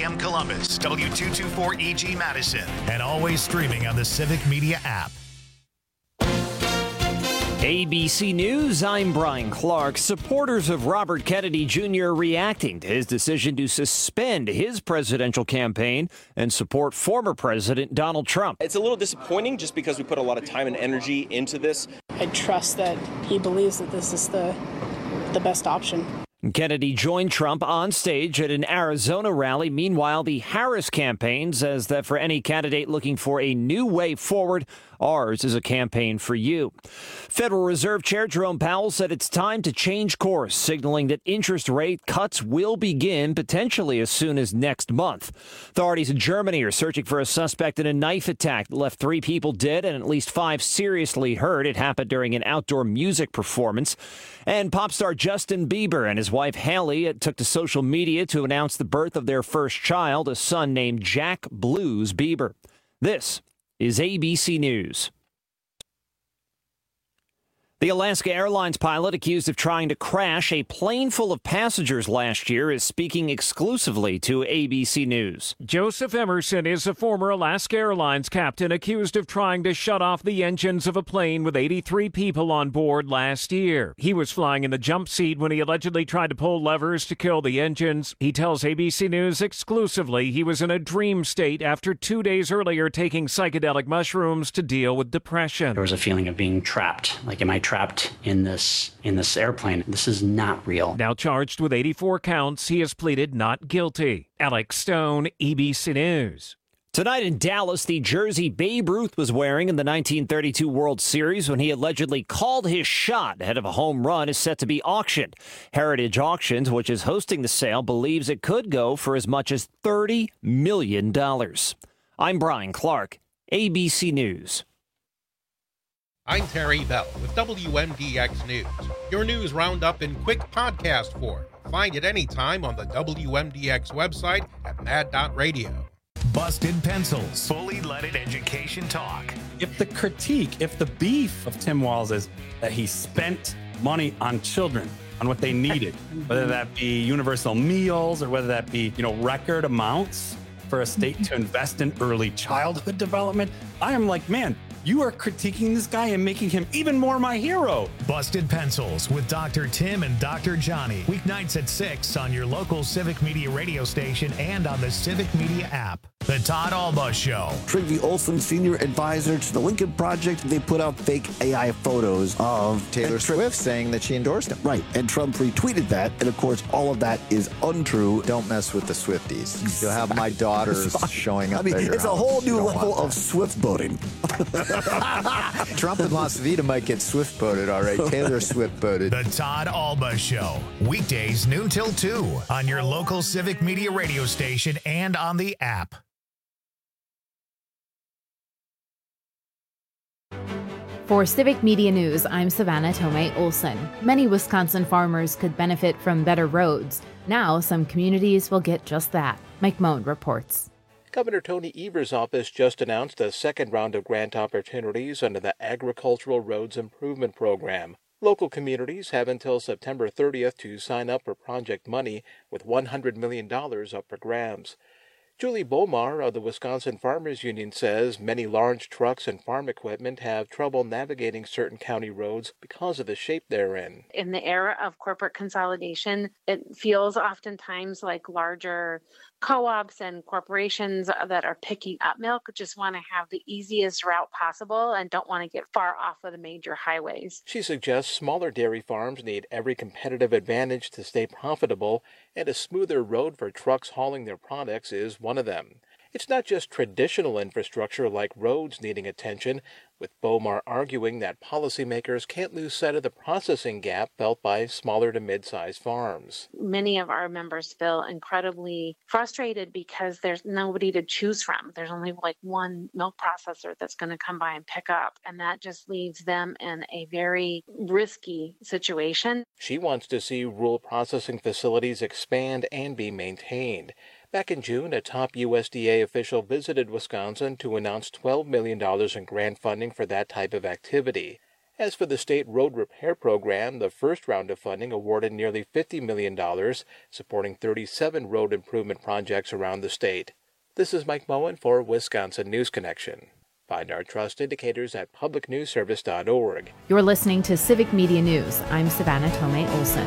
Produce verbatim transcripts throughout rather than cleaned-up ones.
M Columbus, W two twenty-four E G Madison, and always streaming on the Civic Media app. A B C News, I'm Brian Clark. Supporters of Robert Kennedy Junior reacting to his decision to suspend his presidential campaign and support former President Donald Trump. It's a little disappointing just because we put a lot of time and energy into this. I trust that he believes that this is the the best option. Kennedy joined Trump on stage at an Arizona rally. Meanwhile, the Harris campaign says that for any candidate looking for a new way forward, ours is a campaign for you. Federal Reserve Chair Jerome Powell said it's time to change course, signaling that interest rate cuts will begin potentially as soon as next month. Authorities in Germany are searching for a suspect in a knife attack that left three people dead and at least five seriously hurt. It happened during an outdoor music performance. And pop star Justin Bieber and his wife Hailey took to social media to announce the birth of their first child, a son named Jack Blues Bieber. This is A B C News. The Alaska Airlines pilot accused of trying to crash a plane full of passengers last year is speaking exclusively to A B C News. Joseph Emerson is a former Alaska Airlines captain accused of trying to shut off the engines of a plane with eighty-three people on board last year. He was flying in the jump seat when he allegedly tried to pull levers to kill the engines. He tells A B C News exclusively he was in a dream state after two days earlier taking psychedelic mushrooms to deal with depression. There was a feeling of being trapped. Like, am I trapped in this in this airplane? This is not real. Now charged with eighty-four counts, he has pleaded not guilty. Alex Stone, A B C News. Tonight in Dallas, the jersey Babe Ruth was wearing in the nineteen thirty-two World Series when he allegedly called his shot ahead of a home run is set to be auctioned. Heritage Auctions, which is hosting the sale, believes it could go for as much as thirty million dollars. I'm Brian Clark, A B C News. I'm Terry Bell with W M D X News, your news roundup in quick podcast form. Find it anytime on the W M D X website at mad dot radio. Busted Pencils, fully leaded education talk. If the critique, if the beef of Tim Walz is that he spent money on children, on what they needed, whether that be universal meals or whether that be, you know, record amounts for a state to invest in early childhood development, I am like, man, you are critiquing this guy and making him even more my hero. Busted Pencils with Doctor Tim and Doctor Johnny. Weeknights at six on your local Civic Media radio station and on the Civic Media app. The Todd Alba Show. Trygve Olsen, senior advisor to the Lincoln Project, they put out fake A I photos of Taylor Swift saying that she endorsed him. Right, and Trump retweeted that, and of course, all of that is untrue. Don't mess with the Swifties. You'll have my daughters showing up. I mean, at your it's a house. whole new You don't level want of Swift voting. Trump in Las Vegas might get Swift voted, all right. Taylor Swift voted. The Todd Alba Show. Weekdays noon till two on your local Civic Media radio station and on the app. For Civic Media News, I'm Savannah Tomei Olson. Many Wisconsin farmers could benefit from better roads. Now, some communities will get just that. Mike Moan reports. Governor Tony Evers' office just announced a second round of grant opportunities under the Agricultural Roads Improvement Program. Local communities have until September thirtieth to sign up for project money, with one hundred million dollars up for grabs. Julie Bomar of the Wisconsin Farmers Union says many large trucks and farm equipment have trouble navigating certain county roads because of the shape they're in. In the era of corporate consolidation, it feels oftentimes like larger co-ops and corporations that are picking up milk just want to have the easiest route possible and don't want to get far off of the major highways. She suggests smaller dairy farms need every competitive advantage to stay profitable, and a smoother road for trucks hauling their products is one of them. It's not just traditional infrastructure like roads needing attention, with Bomar arguing that policymakers can't lose sight of the processing gap felt by smaller to mid-sized farms. Many of our members feel incredibly frustrated because there's nobody to choose from. There's only like one milk processor that's going to come by and pick up, and that just leaves them in a very risky situation. She wants to see rural processing facilities expand and be maintained. Back in June, a top U S D A official visited Wisconsin to announce twelve million dollars in grant funding for that type of activity. As for the state road repair program, the first round of funding awarded nearly fifty million dollars, supporting thirty-seven road improvement projects around the state. This is Mike Moen for Wisconsin News Connection. Find our trust indicators at public news service dot org. You're listening to Civic Media News. I'm Savannah Tomei Olson.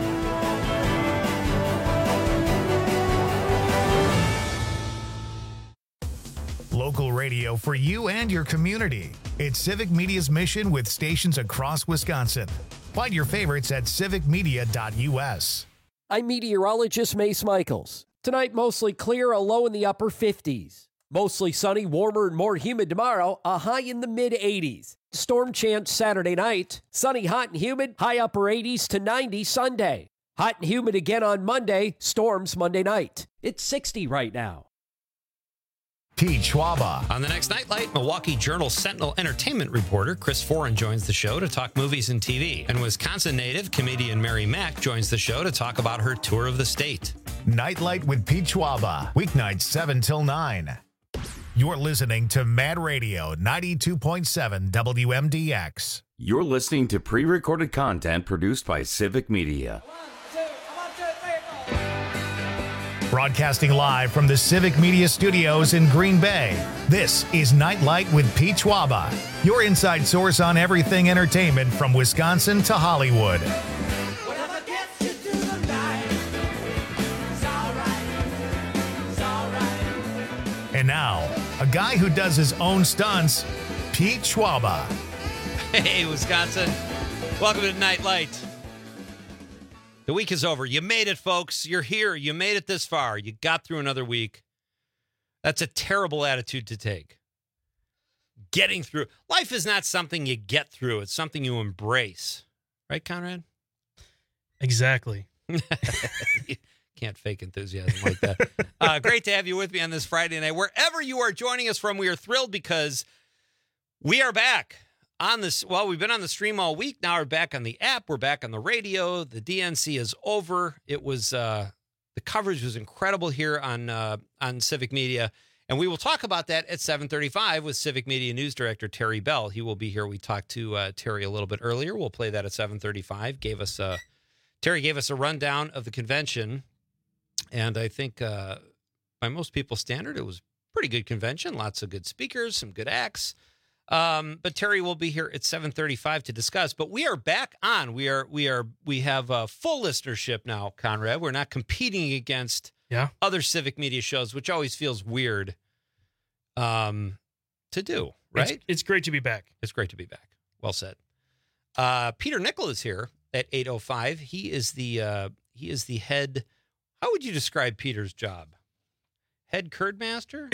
Local radio for you and your community. It's Civic Media's mission with stations across Wisconsin. Find your favorites at civic media dot u s. I'm meteorologist Mace Michaels. Tonight, mostly clear, a low in the upper fifties. Mostly sunny, warmer and more humid tomorrow, a high in the mid eighties. Storm chance Saturday night. Sunny, hot and humid, high upper eighties to ninety Sunday. Hot and humid again on Monday, storms Monday night. It's sixty right now. Pete Schwaba. On the next Nightlight, Milwaukee Journal Sentinel entertainment reporter Chris Foran joins the show to talk movies and T V. And Wisconsin native comedian Mary Mack joins the show to talk about her tour of the state. Nightlight with Pete Schwaba. Weeknights seven till nine. You're listening to Mad Radio ninety-two point seven W M D X. You're listening to pre-recorded content produced by Civic Media. Broadcasting live from the Civic Media Studios in Green Bay, this is Nightlight with Pete Schwaba, your inside source on everything entertainment from Wisconsin to Hollywood. And now, a guy who does his own stunts, Pete Schwaba. Hey, Wisconsin. Welcome to Nightlight. The week is over. You made it, folks. You're here. You made it this far. You got through another week. That's a terrible attitude to take. Getting through. Life is not something you get through. It's something you embrace. Right, Conrad? Exactly. Can't fake enthusiasm like that. Uh, great to have you with me on this Friday night. Wherever you are joining us from, we are thrilled because we are back on this. Well, we've been on the stream all week. Now we're back on the app. We're back on the radio. The D N C is over. It was uh, the coverage was incredible here on uh, on Civic Media, and we will talk about that at seven thirty-five with Civic Media News Director Terry Bell. He will be here. We talked to uh, Terry a little bit earlier. We'll play that at seven thirty-five. Gave us a Terry gave us a rundown of the convention. And I think uh, by most people's standard, it was a pretty good convention. Lots of good speakers, some good acts. Um, but Terry will be here at seven thirty-five to discuss. But we are back on. We are we are we have a full listenership now, Conrad. We're not competing against yeah. other Civic Media shows, which always feels weird um, to do. Right? It's, it's great to be back. It's great to be back. Well said. Uh, Peter Nickel is here at eight oh five. He is the uh, he is the head. How would you describe Peter's job? Head curd master?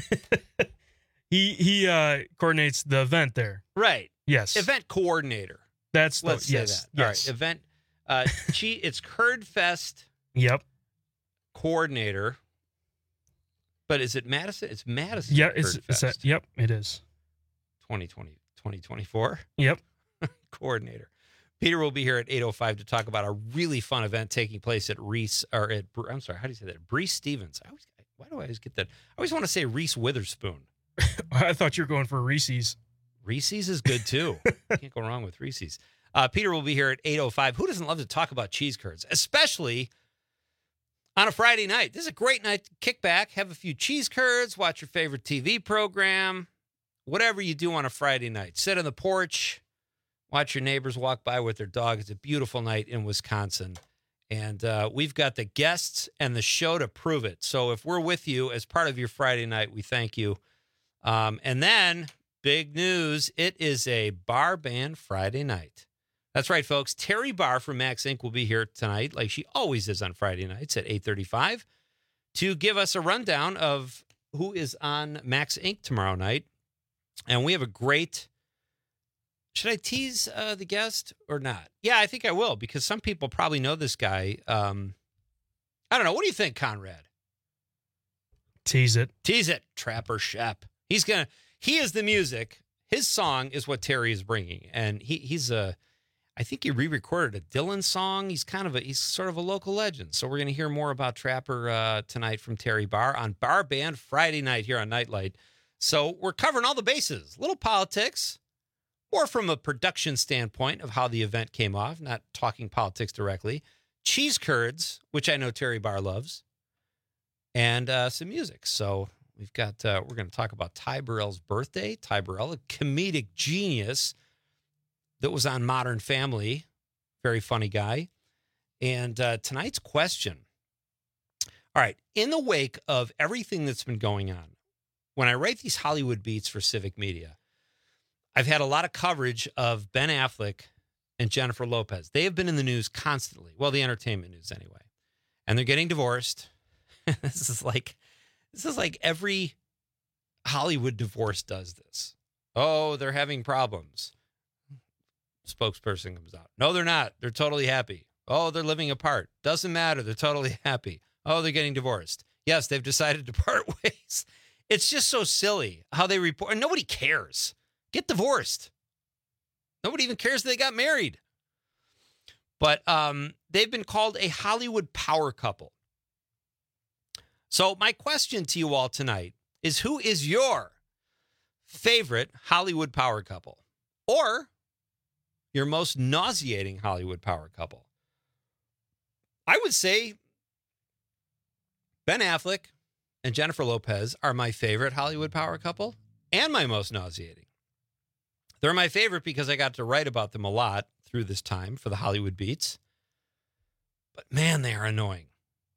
he he uh, coordinates the event there. Right. Yes. Event coordinator. That's the, Let's say yes, that. All yes. right. Event. Uh, she, it's Curd Fest. Yep. Coordinator. But is it Madison? It's Madison. Yeah. Curd It's, Fest. it's a, yep. It is. twenty twenty, twenty twenty-four Yep. Coordinator. Peter will be here at eight oh five to talk about a really fun event taking place at Reese, or at, I'm sorry, how do you say that? Breese Stevens. I always, why do I always get that? I always want to say Reese Witherspoon. I thought you were going for Reese's. Reese's is good, too. Can't go wrong with Reese's. Uh, Peter will be here at eight oh five. Who doesn't love to talk about cheese curds, especially on a Friday night? This is a great night to kick back, have a few cheese curds, watch your favorite T V program, whatever you do on a Friday night. Sit on the porch. Watch your neighbors walk by with their dog. It's a beautiful night in Wisconsin. And uh, we've got the guests and the show to prove it. So if we're with you as part of your Friday night, we thank you. Um, and then, big news, it is a bar band Friday night. That's right, folks. Terry Barr from Max Incorporated will be here tonight, like she always is on Friday nights at eight thirty-five, to give us a rundown of who is on Max Incorporated tomorrow night. And we have a great... Should I tease uh, the guest or not? Yeah, I think I will, because some people probably know this guy. Um, I don't know. What do you think, Conrad? Tease it. Tease it. Trapper Shep. He's going to, he is the music. His song is what Terry is bringing. And he he's a, I think he re-recorded a Dylan song. He's kind of a, he's sort of a local legend. So we're going to hear more about Trapper uh, tonight from Terry Barr on Bar Band Friday night here on Nightlight. So we're covering all the bases. Little politics. or from a production standpoint of how the event came off, not talking politics directly, cheese curds, which I know Terry Barr loves, and uh, some music. So we've got, uh, we're going to talk about Ty Burrell's birthday. Ty Burrell, a comedic genius that was on Modern Family. Very funny guy. And uh, tonight's question. All right. In the wake of everything that's been going on, when I write these Hollywood beats for Civic Media, I've had a lot of coverage of Ben Affleck and Jennifer Lopez. They have been in the news constantly. Well, the entertainment news anyway. And they're getting divorced. This is like, this is like every Hollywood divorce does this. Oh, they're having problems. Spokesperson comes out. No, they're not. They're totally happy. Oh, they're living apart. Doesn't matter. They're totally happy. Oh, they're getting divorced. Yes, they've decided to part ways. It's just so silly how they report. And nobody cares. Get divorced. Nobody even cares they got married. But um, they've been called a Hollywood power couple. So my question to you all tonight is, who is your favorite Hollywood power couple? Or your most nauseating Hollywood power couple? I would say Ben Affleck and Jennifer Lopez are my favorite Hollywood power couple and my most nauseating. They're my favorite because I got to write about them a lot through this time for the Hollywood Beats. But man, they are annoying.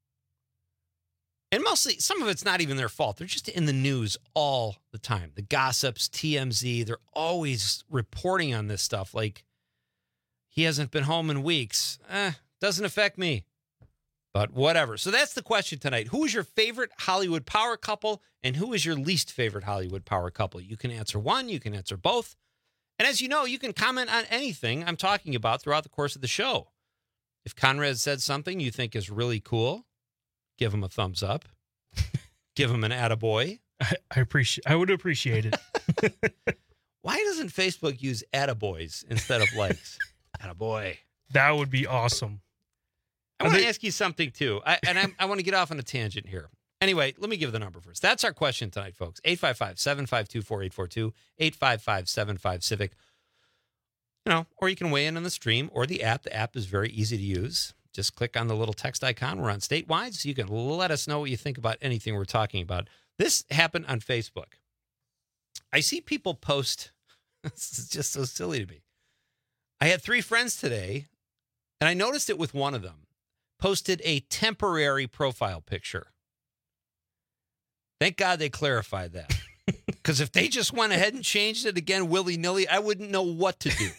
And mostly, some of it's not even their fault. They're just in the news all the time. The gossips, T M Z, they're always reporting on this stuff like, he hasn't been home in weeks. Eh, doesn't affect me. But whatever. So that's the question tonight. Who is your favorite Hollywood power couple, and who is your least favorite Hollywood power couple? You can answer one. You can answer both. And as you know, you can comment on anything I'm talking about throughout the course of the show. If Conrad said something you think is really cool, give him a thumbs up. Give him an attaboy. I, I appreciate. I would appreciate it. Why doesn't Facebook use attaboys instead of likes? Attaboy. That would be awesome. I want to ask you something, too. I, and I'm, I want to get off on a tangent here. Anyway, let me give the number first. That's our question tonight, folks. eight five five, seven five two, four eight four two, eight five five, seven five, Civic. You know, or you can weigh in on the stream or the app. The app is very easy to use. Just click on the little text icon. We're on statewide, so you can let us know what you think about anything we're talking about. This happened on Facebook. I see people post. This is just so silly to me. I had three friends today, and I noticed it with one of them. Posted a temporary profile picture. Thank God they clarified that. Because if they just went ahead and changed it again willy-nilly, I wouldn't know what to do.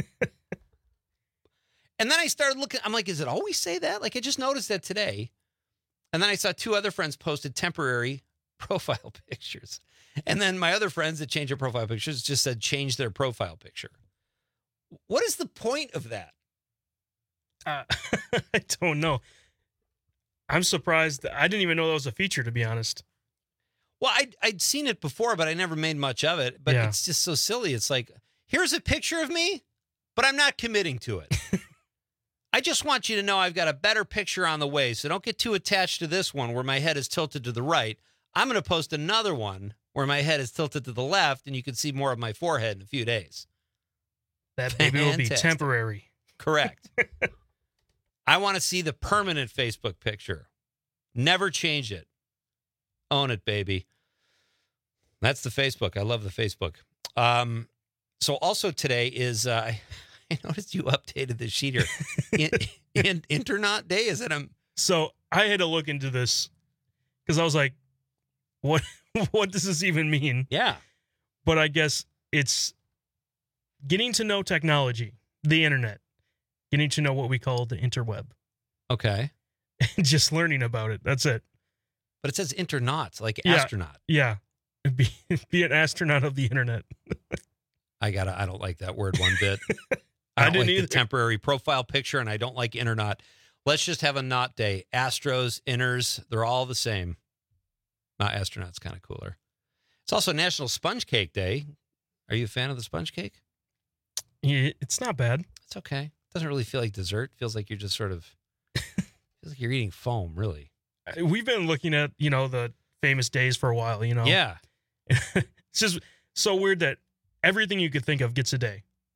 And then I started looking. I'm like, is it always say that? Like, I just noticed that today. And then I saw two other friends posted temporary profile pictures. And then my other friends that changed their profile pictures just said change their profile picture. What is the point of that? Uh, I don't know. I'm surprised. I didn't even know that was a feature, to be honest. Well, I'd, I'd seen it before, but I never made much of it. But Yeah. it's just so silly. It's like, here's a picture of me, but I'm not committing to it. I just want you to know I've got a better picture on the way, so don't get too attached to this one where my head is tilted to the right. I'm going to post another one where my head is tilted to the left, and you can see more of my forehead in a few days. That baby will be Fantastic. temporary. Correct. I want to see the permanent Facebook picture. Never change it. Own it, baby. That's the Facebook. I love the Facebook. Um, so also today is, uh, I noticed you updated the sheet here. In, in, Internaut Day? Is it a... So I had to look into this because I was like, what, what does this even mean? Yeah. But I guess it's getting to know technology, the internet, getting to know what we call the interweb. Okay. Just learning about it. That's it. But it says internaut, like Yeah. astronaut. Yeah. Be, be an astronaut of the internet. I gotta. I don't like that word one bit. I I don't didn't like either. the temporary profile picture, and I don't like internaut. Let's just have a not day. Astros, inners, they're all the same. Not astronaut's kind of cooler. It's also National Sponge Cake Day. Are you a fan of the sponge cake? Yeah, it's not bad. It's okay. It doesn't really feel like dessert. It feels like you're just sort of. Feels like you're eating foam, really. We've been looking at, you know, the famous days for a while, you know? Yeah. It's just so weird that everything you could think of gets a day.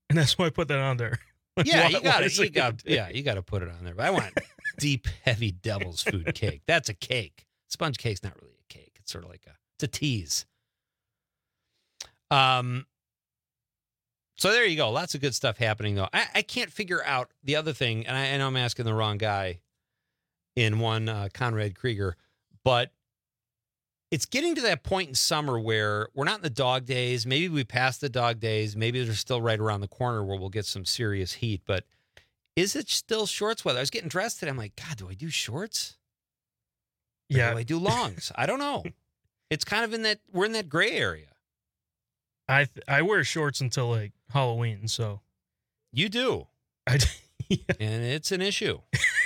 and that's why I put that on there. Like, Yeah, why- you why got is it. You it got good? yeah, you got to put it on there. But I want deep, heavy devil's food cake. That's a cake. Sponge cake's not really a cake. It's sort of like a it's a tease. Um. So there you go. Lots of good stuff happening though. I, I can't figure out the other thing, and I, I know I'm asking the wrong guy in one uh, Conrad Krieger, but it's getting to that point in summer where we're not in the dog days. Maybe we passed the dog days. Maybe they're still right around the corner where we'll get some serious heat. But is it still shorts weather? I was getting dressed today. I'm like, God, do I do shorts? Or Yeah. do I do longs? I don't know. It's kind of in that, we're in that gray area. I th- I wear shorts until like Halloween, so You do. I yeah. And it's an issue.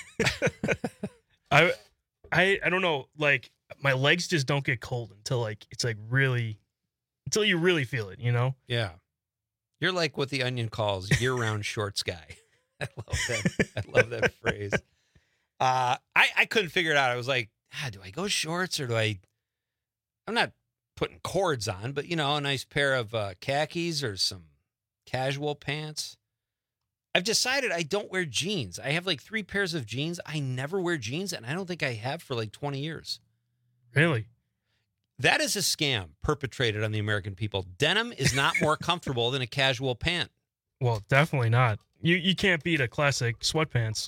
I I I don't know, like my legs just don't get cold until like it's like really until you really feel it, you know? Yeah. You're like what the Onion calls year-round shorts guy. I love that. I love that phrase. Uh, I, I couldn't figure it out. I was like, ah, do I go shorts or do I? I'm not putting cords on, but, you know, a nice pair of uh, khakis or some casual pants. I've decided I don't wear jeans. I have like three pairs of jeans. I never wear jeans, and I don't think I have for like twenty years. Really? That is a scam perpetrated on the American people. Denim is not more comfortable than a casual pant. Well, definitely not. You you can't beat a classic sweatpants.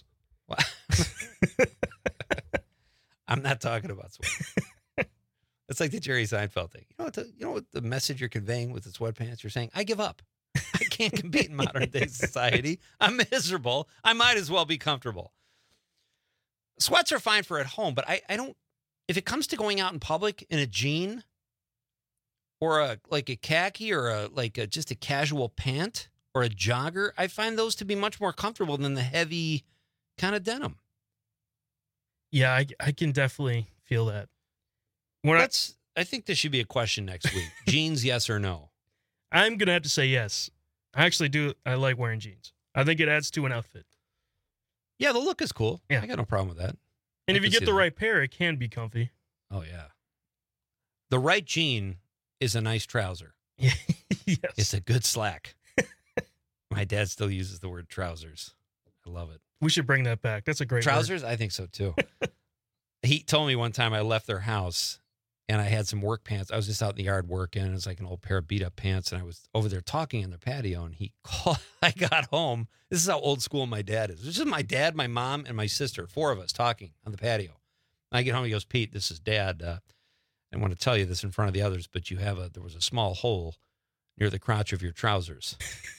I'm not talking about sweatpants. It's like the Jerry Seinfeld thing. You know what the, you know what the message you're conveying with the sweatpants? You're saying, I give up. I can't compete in modern day society. I'm miserable. I might as well be comfortable. Sweats are fine for at home, but I, I don't, if it comes to going out in public in a jean or a like a khaki or a like a, just a casual pant or a jogger, I find those to be much more comfortable than the heavy kind of denim. Yeah, I I can definitely feel that. When That's, I, I think this should be a question next week. Jeans, yes or no? I'm gonna have to say yes. I actually do. I like wearing jeans. I think it adds to an outfit. Yeah, the look is cool. Yeah, I got no problem with that. And I if you can get see the that. right pair, it can be comfy. Oh, yeah. The right jean is a nice trouser. Yes. It's a good slack. My dad still uses the word trousers. I love it. We should bring that back. That's a great word. Trousers? I think so, too. He told me one time I left their house and I had some work pants. I was just out in the yard working. And it was like an old pair of beat up pants. And I was over there talking on their patio. And he called. I got home. This is how old school my dad is. This is my dad, my mom, and my sister. Four of us talking on the patio. I get home. He goes, Pete, this is Dad. Uh, I want to tell you this in front of the others, but you have a, there was a small hole near the crotch of your trousers.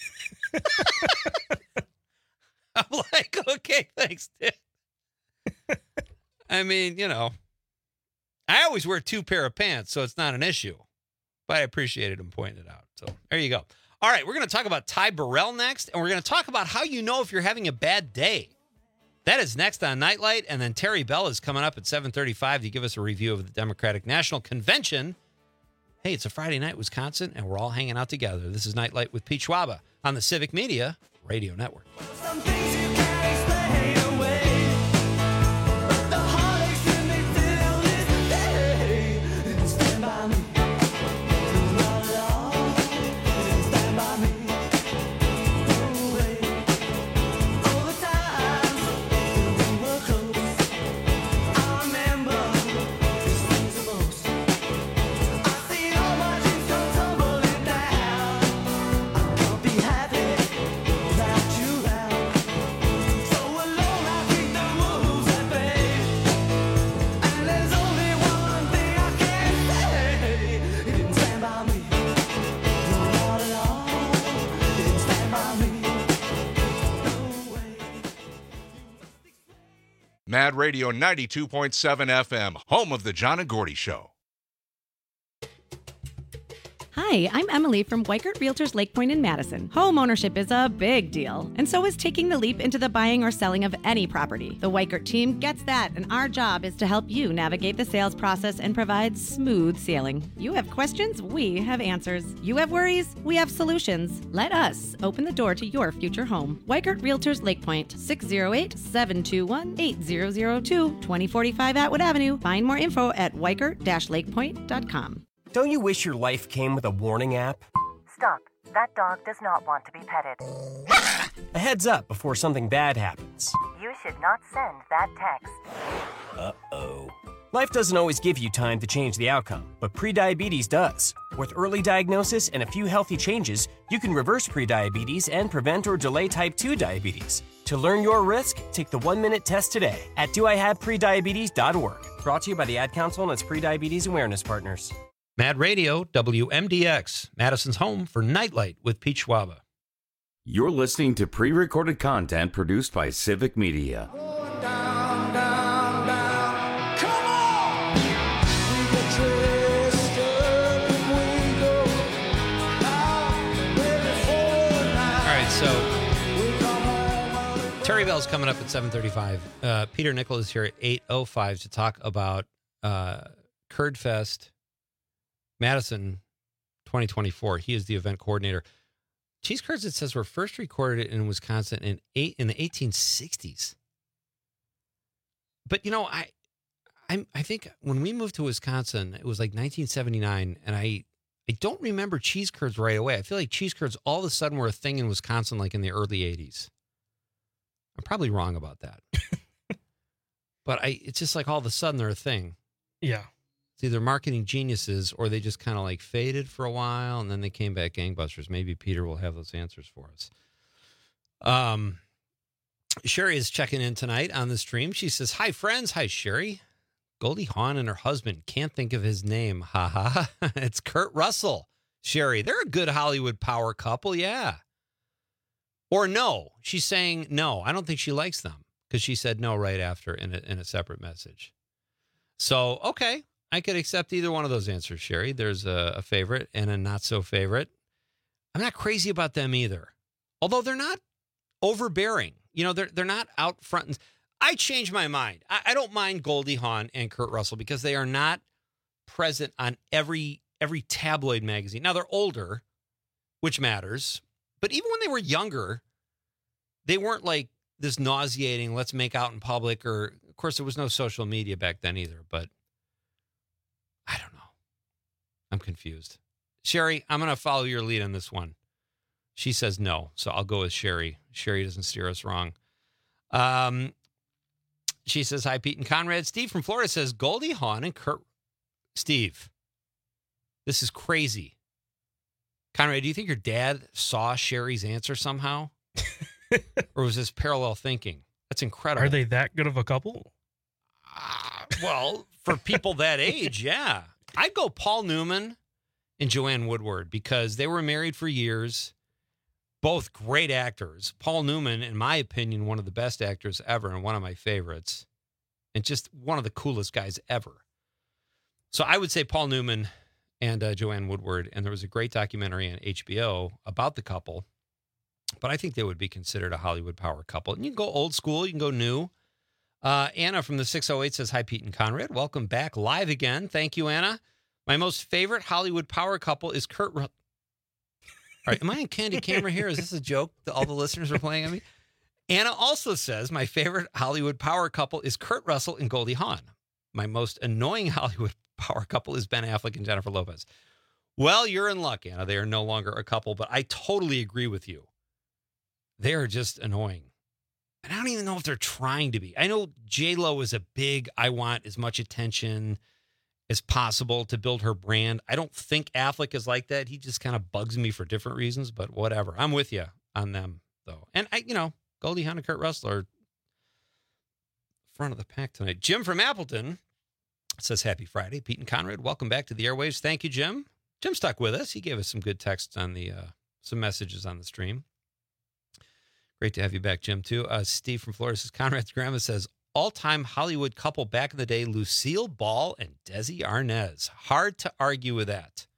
I'm like, okay, thanks, Dad. I mean, you know, I always wear two pair of pants, so it's not an issue. But I appreciated him pointing it out. So there you go. All right, we're going to talk about Ty Burrell next, and we're going to talk about how you know if you're having a bad day. That is next on Nightlight, and then Terry Bell is coming up at seven thirty-five to give us a review of the Democratic National Convention. Hey, it's a Friday night, Wisconsin, and we're all hanging out together. This is Nightlight with Pete Schwaba on the Civic Media Radio Network. Mad Radio ninety-two point seven F M, home of the John and Gordy Show. Hi, I'm Emily from Weikert Realtors Lake Point in Madison. Home ownership is a big deal, and so is taking the leap into the buying or selling of any property. The Weikert team gets that, and our job is to help you navigate the sales process and provide smooth sailing. You have questions, we have answers. You have worries, we have solutions. Let us open the door to your future home. Weikert Realtors Lake Point, six oh eight, seven two one, eight zero zero two, twenty forty-five Atwood Avenue. Find more info at weikert dash lakepoint dot com. Don't you wish your life came with a warning app? Stop. That dog does not want to be petted. A heads up before something bad happens. You should not send that text. Uh-oh. Life doesn't always give you time to change the outcome, but prediabetes does. With early diagnosis and a few healthy changes, you can reverse prediabetes and prevent or delay type two diabetes. To learn your risk, take the one-minute test today at do I have prediabetes dot org. Brought to you by the Ad Council and its prediabetes awareness partners. Mad Radio, W M D X, Madison's home for Nightlight with Pete Schwaba. You're listening to pre-recorded content produced by Civic Media. So, Terry Bell's coming up at seven thirty-five. Uh, Peter Nichol is here at eight oh five to talk about uh, Curd Fest Madison twenty twenty-four. He is the event coordinator. Cheese curds, it says, were first recorded in Wisconsin in eight in the eighteen sixties. But you know, I, I, I think when we moved to Wisconsin, it was like nineteen seventy-nine, and I. I don't remember cheese curds right away. I feel like cheese curds all of a sudden were a thing in Wisconsin like in the early eighties. I'm probably wrong about that. But I it's just like all of a sudden they're a thing. Yeah. It's either marketing geniuses or they just kind of like faded for a while and then they came back gangbusters. Maybe Peter will have those answers for us. Um, Sherry is checking in tonight on the stream. She says, hi, friends. Hi, Sherry. Goldie Hawn and her husband, can't think of his name. Ha ha. It's Kurt Russell. Sherry, they're a good Hollywood power couple, yeah. Or no. She's saying no. I don't think she likes them because she said no right after in a, in a separate message. So, okay. I could accept either one of those answers, Sherry. There's a, a favorite and a not so favorite. I'm not crazy about them either. Although they're not overbearing. You know, they're, they're not out front and... I changed my mind. I, I don't mind Goldie Hawn and Kurt Russell because they are not present on every every tabloid magazine. Now, they're older, which matters. But even when they were younger, they weren't like this nauseating, let's make out in public. Or, of course, there was no social media back then either. But I don't know. I'm confused. Sherry, I'm going to follow your lead on this one. She says no, so I'll go with Sherry. Sherry doesn't steer us wrong. Um... She says, hi, Pete and Conrad. Steve from Florida says, Goldie Hawn and Kurt. Steve, this is crazy. Conrad, do you think your dad saw Sherry's answer somehow? Or was this parallel thinking? That's incredible. Are they that good of a couple? Uh, well, for people that age, yeah. I'd go Paul Newman and Joanne Woodward because they were married for years. Both great actors. Paul Newman, in my opinion, one of the best actors ever and one of my favorites. And just one of the coolest guys ever. So I would say Paul Newman and uh, Joanne Woodward. And there was a great documentary on H B O about the couple. But I think they would be considered a Hollywood power couple. And you can go old school. You can go new. Uh, Anna from the six oh eight says, hi, Pete and Conrad. Welcome back live again. Thank you, Anna. My most favorite Hollywood power couple is Kurt Russell. All right, am I on candid camera here? Is this a joke that all the listeners are playing at me? Anna also says, my favorite Hollywood power couple is Kurt Russell and Goldie Hawn. My most annoying Hollywood power couple is Ben Affleck and Jennifer Lopez. Well, you're in luck, Anna. They are no longer a couple, but I totally agree with you. They are just annoying. And I don't even know if they're trying to be. I know J-Lo is a big, I want as much attention as possible to build her brand. I don't think Affleck is like that. He just kind of bugs me for different reasons, but whatever. I'm with you on them, though. And, I, you know, Goldie Hawn and Kurt Russell are front of the pack tonight. Jim from Appleton says, happy Friday. Pete and Conrad, welcome back to the airwaves. Thank you, Jim. Jim stuck with us. He gave us some good texts on the, uh, some messages on the stream. Great to have you back, Jim, too. Uh, Steve from Florida says, Conrad's grandma says, all-time Hollywood couple back in the day, Lucille Ball and Desi Arnaz. Hard to argue with that.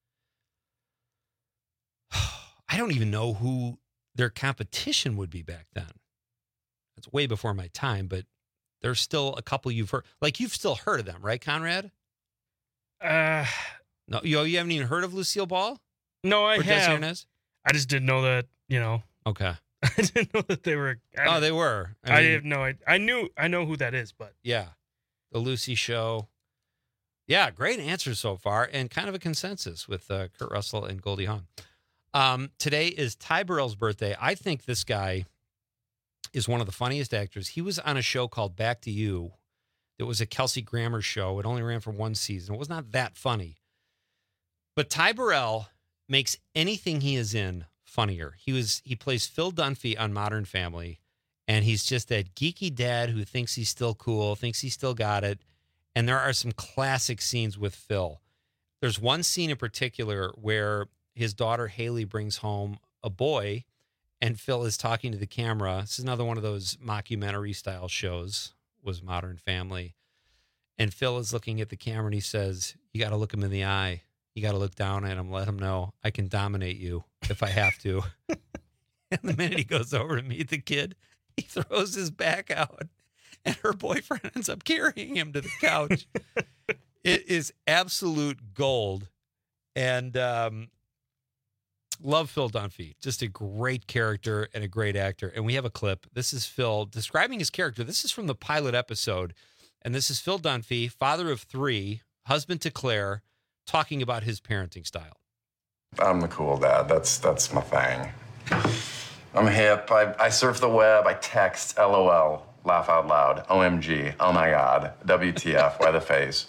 I don't even know who their competition would be back then. That's way before my time, but there's still a couple you've heard. Like, you've still heard of them, right, Conrad? Uh, no, you, you haven't even heard of Lucille Ball? No, I or have. Desi Arnaz? I just didn't know that, you know. Okay. I didn't know that they were. I oh, they were. I, I mean, have no idea. I knew. I know who that is, but yeah, the Lucy Show. Yeah, great answers so far, and kind of a consensus with uh, Kurt Russell and Goldie Hawn. Um, today is Ty Burrell's birthday. I think this guy is one of the funniest actors. He was on a show called Back to You. It was a Kelsey Grammer show. It only ran for one season. It was not that funny. But Ty Burrell makes anything he is in funnier. He was he plays Phil Dunphy on Modern Family, and he's just that geeky dad who thinks he's still cool, thinks he still got it. And there are some classic scenes with Phil. There's one scene in particular where his daughter Haley brings home a boy, and Phil is talking to the camera. This is another one of those mockumentary style shows, was Modern Family. And Phil is looking at the camera and he says, "You got to look him in the eye. You got to look down at him, let him know I can dominate you if I have to." And the minute he goes over to meet the kid, he throws his back out, and her boyfriend ends up carrying him to the couch. It is absolute gold. And um, love Phil Dunphy. Just a great character and a great actor. And we have a clip. This is Phil describing his character. This is from the pilot episode. And this is Phil Dunphy, father of three, husband to Claire, talking about his parenting style. I'm the cool dad. That's that's my thing. I'm hip. I, I surf the web. I text. LOL. Laugh out loud. O M G. Oh my God. W T F. Why the face?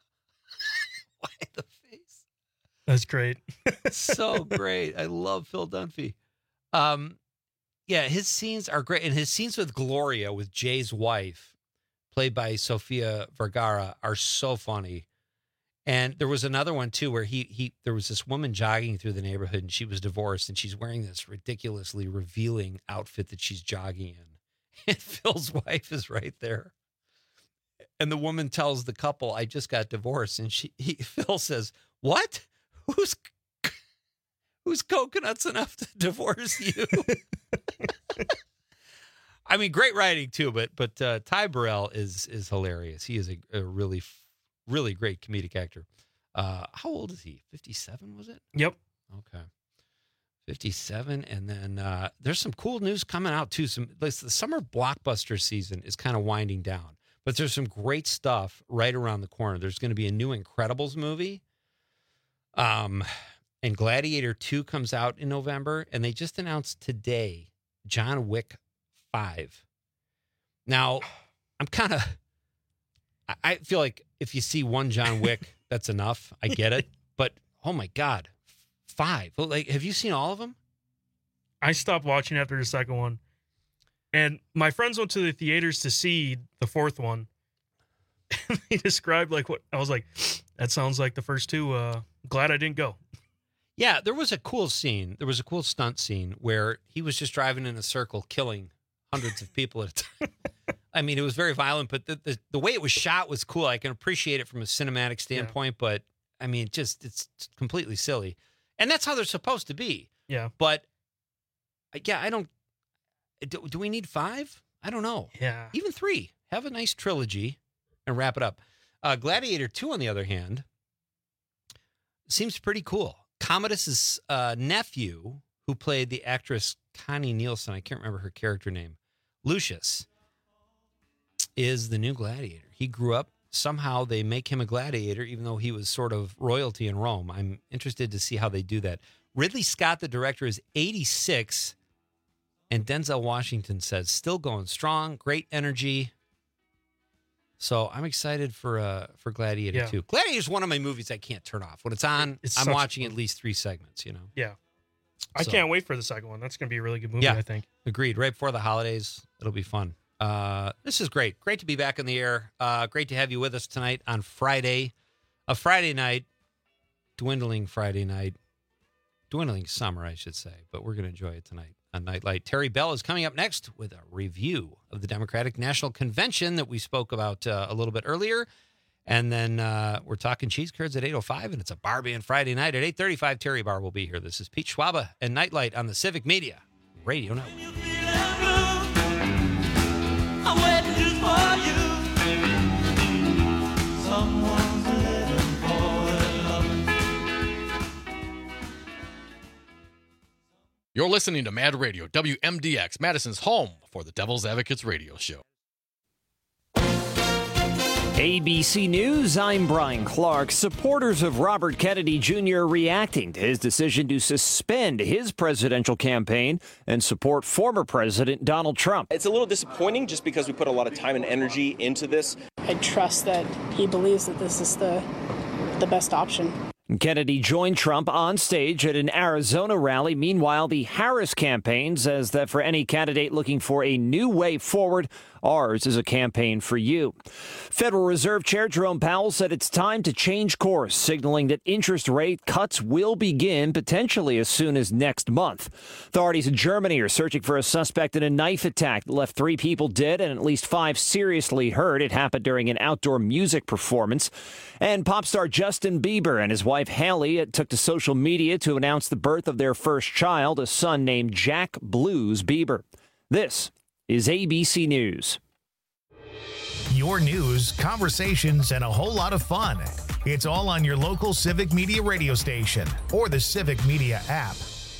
Why the face? That's great. So great. I love Phil Dunphy. Um, yeah, his scenes are great. And his scenes with Gloria, with Jay's wife, played by Sofia Vergara, are so funny. And there was another one too where he he there was this woman jogging through the neighborhood, and she was divorced, and she's wearing this ridiculously revealing outfit that she's jogging in. And Phil's wife is right there. And the woman tells the couple, "I just got divorced." And she he, Phil says, "What? Who's who's coconuts enough to divorce you?" I mean, great writing too, but but uh, Ty Burrell is is hilarious. He is a, a really really great comedic actor. Uh, how old is he? fifty-seven, was it? Yep. Okay. fifty-seven. And then uh, there's some cool news coming out too. Some like, the summer blockbuster season is kind of winding down, but there's some great stuff right around the corner. There's going to be a new Incredibles movie. Um, and Gladiator two comes out in November, and they just announced today John Wick five. Now, I'm kind of, I feel like if you see one John Wick, that's enough. I get it. But, oh my God, five. Like, have you seen all of them? I stopped watching after the second one. And my friends went to the theaters to see the fourth one. And they described like what, I was like, that sounds like the first two. Uh, glad I didn't go. Yeah, there was a cool scene. There was a cool stunt scene where he was just driving in a circle, killing hundreds of people at a time. I mean, it was very violent, but the, the the way it was shot was cool. I can appreciate it from a cinematic standpoint, yeah. But I mean, just it's completely silly. And that's how they're supposed to be. Yeah. But yeah, I don't, do, do we need five? I don't know. Yeah. Even three. Have a nice trilogy and wrap it up. Uh, Gladiator two, on the other hand, seems pretty cool. Commodus's uh, nephew, who played the actress Connie Nielsen, I can't remember her character name, Lucius, is the new gladiator. He grew up. Somehow they make him a gladiator, even though he was sort of royalty in Rome. I'm interested to see how they do that. Ridley Scott, the director, is eighty-six, and Denzel Washington says still going strong, great energy. So I'm excited for uh, for Gladiator yeah. two. Gladiator is one of my movies I can't turn off. When it's on, it's I'm watching at least three segments, you know? Yeah. I So- can't wait for the second one. That's going to be a really good movie, Yeah. I think. Agreed. Right before the holidays. It'll be fun. Uh, this is great. Great to be back in the air. Uh, great to have you with us tonight on Friday. A Friday night, dwindling Friday night, dwindling summer, I should say. But we're going to enjoy it tonight on Nightlight. Terry Bell is coming up next with a review of the Democratic National Convention that we spoke about uh, a little bit earlier. And then uh, we're talking cheese curds at eight oh five, and it's a Barbie and Friday night at eight thirty-five. Terry Bar will be here. This is Pete Schwaba and Nightlight on the Civic Media Radio Network. I'm waiting just for you. Someone's living for love. You're listening to Mad Radio, W M D X, Madison's home for the Devil's Advocates radio show. A B C News, I'm Brian Clark. Supporters of Robert Kennedy Junior reacting to his decision to suspend his presidential campaign and support former President Donald Trump. It's a little disappointing just because we put a lot of time and energy into this. I trust that he believes that this is the the best option. Kennedy joined Trump on stage at an Arizona rally. Meanwhile, the Harris campaign says that for any candidate looking for a new way forward, ours is a campaign for you. Federal Reserve Chair Jerome Powell said it's time to change course, signaling that interest rate cuts will begin potentially as soon as next month. Authorities in Germany are searching for a suspect in a knife attack that left three people dead and at least five seriously hurt. It happened during an outdoor music performance. And pop star Justin Bieber and his wife Hailey took to social media to announce the birth of their first child, a son named Jack Blues Bieber. This is A B C News. Your news, conversations, and a whole lot of fun. It's all on your local Civic Media radio station or the Civic Media app.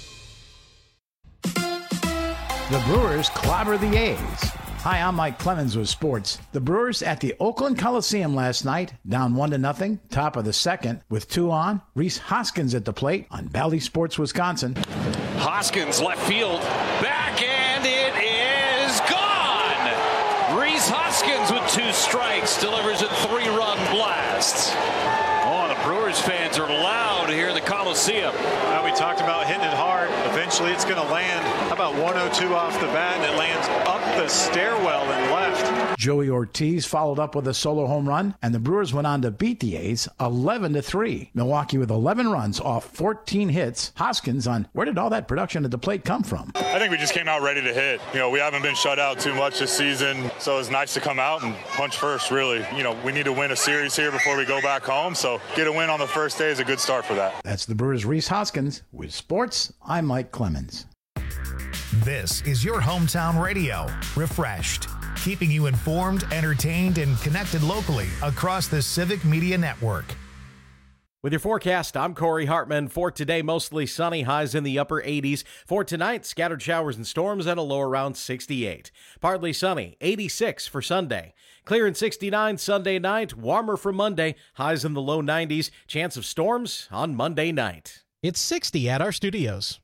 The Brewers clobber the A's. Hi, I'm Mike Clemens with sports. The Brewers at the Oakland Coliseum last night, down one to nothing, top of the second, with two on. Rhys Hoskins at the plate on Bally Sports, Wisconsin. Hoskins left field, back, and it is gone. Rhys Hoskins with two strikes delivers a three-run blast. Oh, the Brewers fans are loud here in the Coliseum. Now we talked about hitting it hard. Eventually it's going to land. How about one oh two off the bat, and it lands up the stairwell and left. Joey Ortiz followed up with a solo home run, and the Brewers went on to beat the A's eleven to three. Milwaukee with eleven runs off fourteen hits. Hoskins on where did all that production at the plate come from? I think we just came out ready to hit. You know, we haven't been shut out too much this season, so it's nice to come out and punch first, really. You know, we need to win a series here before we go back home, so get a win on the first day is a good start for that. That's the Brewers' Rhys Hoskins. With sports, I'm Mike Clemens. This is your hometown radio, refreshed, keeping you informed, entertained, and connected locally across the Civic Media Network. With your forecast, I'm Corey Hartman. For today, mostly sunny, highs in the upper eighties. For tonight, scattered showers and storms at a low around sixty-eight. Partly sunny, eighty-six for Sunday. Clear and sixty-nine Sunday night, warmer for Monday, highs in the low nineties. Chance of storms on Monday night. It's sixty at our studios.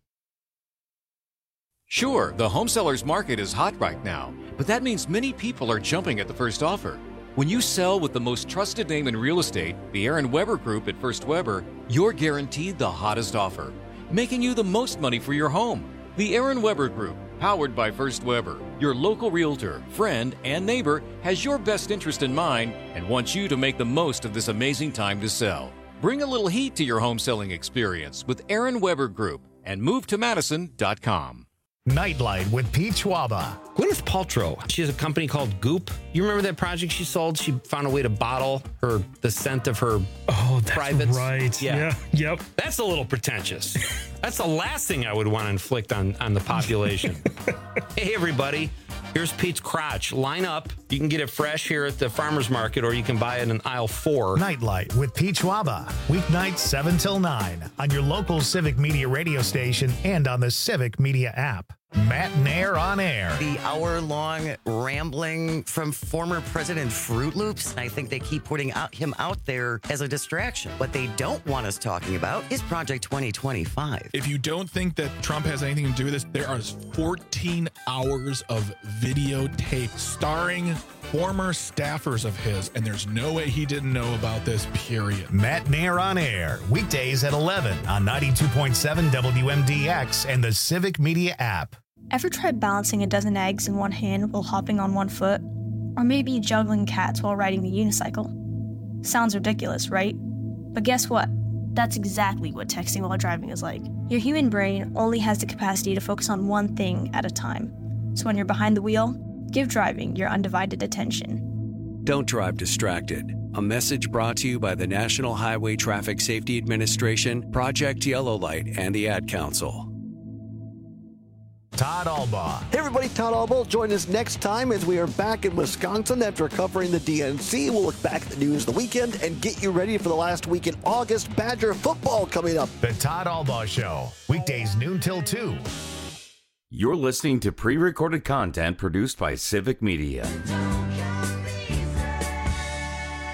Sure, the home seller's market is hot right now, but that means many people are jumping at the first offer. When you sell with the most trusted name in real estate, the Aaron Weber Group at First Weber, you're guaranteed the hottest offer, making you the most money for your home. The Aaron Weber Group, powered by First Weber, your local realtor, friend, and neighbor, has your best interest in mind and wants you to make the most of this amazing time to sell. Bring a little heat to your home selling experience with Aaron Weber Group and move to madison dot com. Nightlight with Pete Schwaba. Gwyneth Paltrow, she has a company called Goop. You remember that project she sold? She found a way to bottle her the scent of her oh, that's privates. Right. Yeah. yeah. Yep. That's a little pretentious. That's the last thing I would want to inflict on, on the population. Hey, everybody. Here's Pete's crotch. Line up. You can get it fresh here at the farmer's market, or you can buy it in aisle four. Nightlight with Pete Schwaba. Weeknights seven till nine on your local Civic Media radio station and on the Civic Media app. Matt Nair on air. The hour-long rambling from former President Fruit Loops. I think they keep putting out, him out there as a distraction. What they don't want us talking about is Project twenty twenty-five. If you don't think that Trump has anything to do with this, there are fourteen hours of videotape starring former staffers of his, and there's no way he didn't know about this, period. Matt Nair on air. Weekdays at eleven on ninety-two point seven W M D X and the Civic Media app. Ever tried balancing a dozen eggs in one hand while hopping on one foot? Or maybe juggling cats while riding the unicycle? Sounds ridiculous, right? But guess what? That's exactly what texting while driving is like. Your human brain only has the capacity to focus on one thing at a time. So when you're behind the wheel, give driving your undivided attention. Don't drive distracted. A message brought to you by the National Highway Traffic Safety Administration, Project Yellow Light, and the Ad Council. Todd Albaugh. Hey everybody, Todd Albaugh. Join us next time as we are back in Wisconsin after covering the D N C. We'll look back at the news of the weekend and get you ready for the last week in August. Badger football coming up. The Todd Albaugh Show. Weekdays noon till two. You're listening to pre-recorded content produced by Civic Media.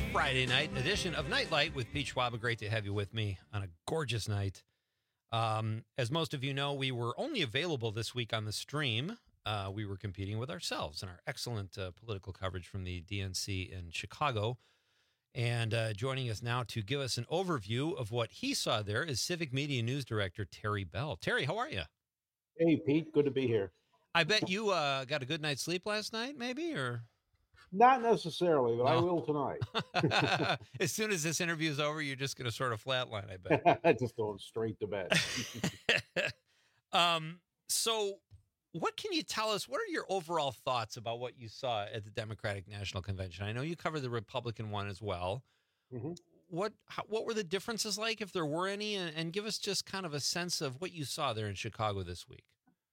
Friday night edition of Nightlight with Pete Schwab. Great to have you with me on a gorgeous night. Um, as most of you know, we were only available this week on the stream. Uh, we were competing with ourselves and our excellent uh, political coverage from the D N C in Chicago. And uh, joining us now to give us an overview of what he saw there is Civic Media News Director Terry Bell. Terry, how are you? Hey, Pete. Good to be here. I bet you uh, got a good night's sleep last night, maybe, or not necessarily, but no. I will tonight. As soon as this interview is over, you're just going to sort of flatline, I bet. Just going straight to bed. um. So, what can you tell us? What are your overall thoughts about what you saw at the Democratic National Convention? I know you covered the Republican one as well. Mm-hmm. What how, what were the differences like, if there were any, and, and give us just kind of a sense of what you saw there in Chicago this week.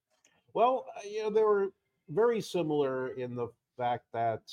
Well, you know, they were very similar in the fact that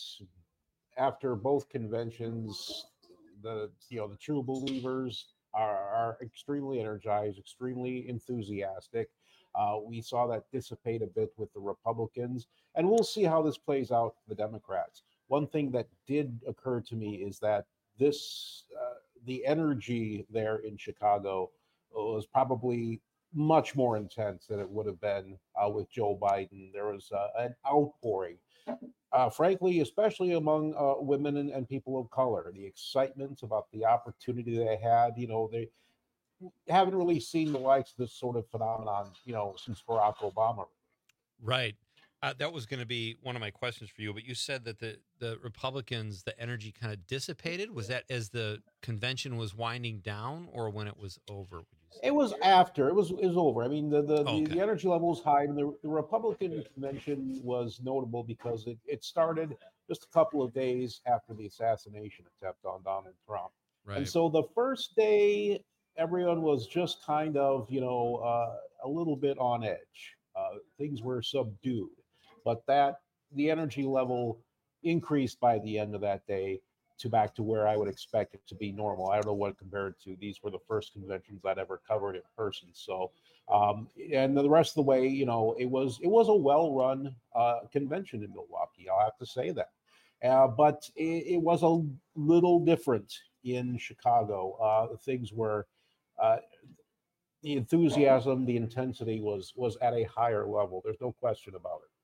after both conventions, the you know the true believers are, are extremely energized, extremely enthusiastic. Uh, we saw that dissipate a bit with the Republicans, and we'll see how this plays out for the Democrats. One thing that did occur to me is that this uh, the energy there in Chicago was probably much more intense than it would have been uh, with Joe Biden. There was uh, an outpouring, uh, frankly, especially among uh, women and, and people of color. The excitement about the opportunity they had, you know, they haven't really seen the likes of this sort of phenomenon, you know, since Barack Obama. Right. Uh, that was going to be one of my questions for you, but you said that the, the Republicans, the energy kind of dissipated. Was that as the convention was winding down or when it was over? Would you say? It was after. It was it was over. I mean, the the, Okay. the, the energy level was high, and the, the Republican convention was notable because it, it started just a couple of days after the assassination attempt on Donald Trump. Right. And so the first day, everyone was just kind of, you know, uh, a little bit on edge. Uh, things were subdued. But that the energy level increased by the end of that day to back to where I would expect it to be normal. I don't know what compared to. These were the first conventions I'd ever covered in person. So, um, and the rest of the way, you know, it was it was a well-run uh, convention in Milwaukee. I'll have to say that. Uh, but it, it was a little different in Chicago. Uh, things were uh, the enthusiasm, the intensity was was at a higher level. There's no question about it.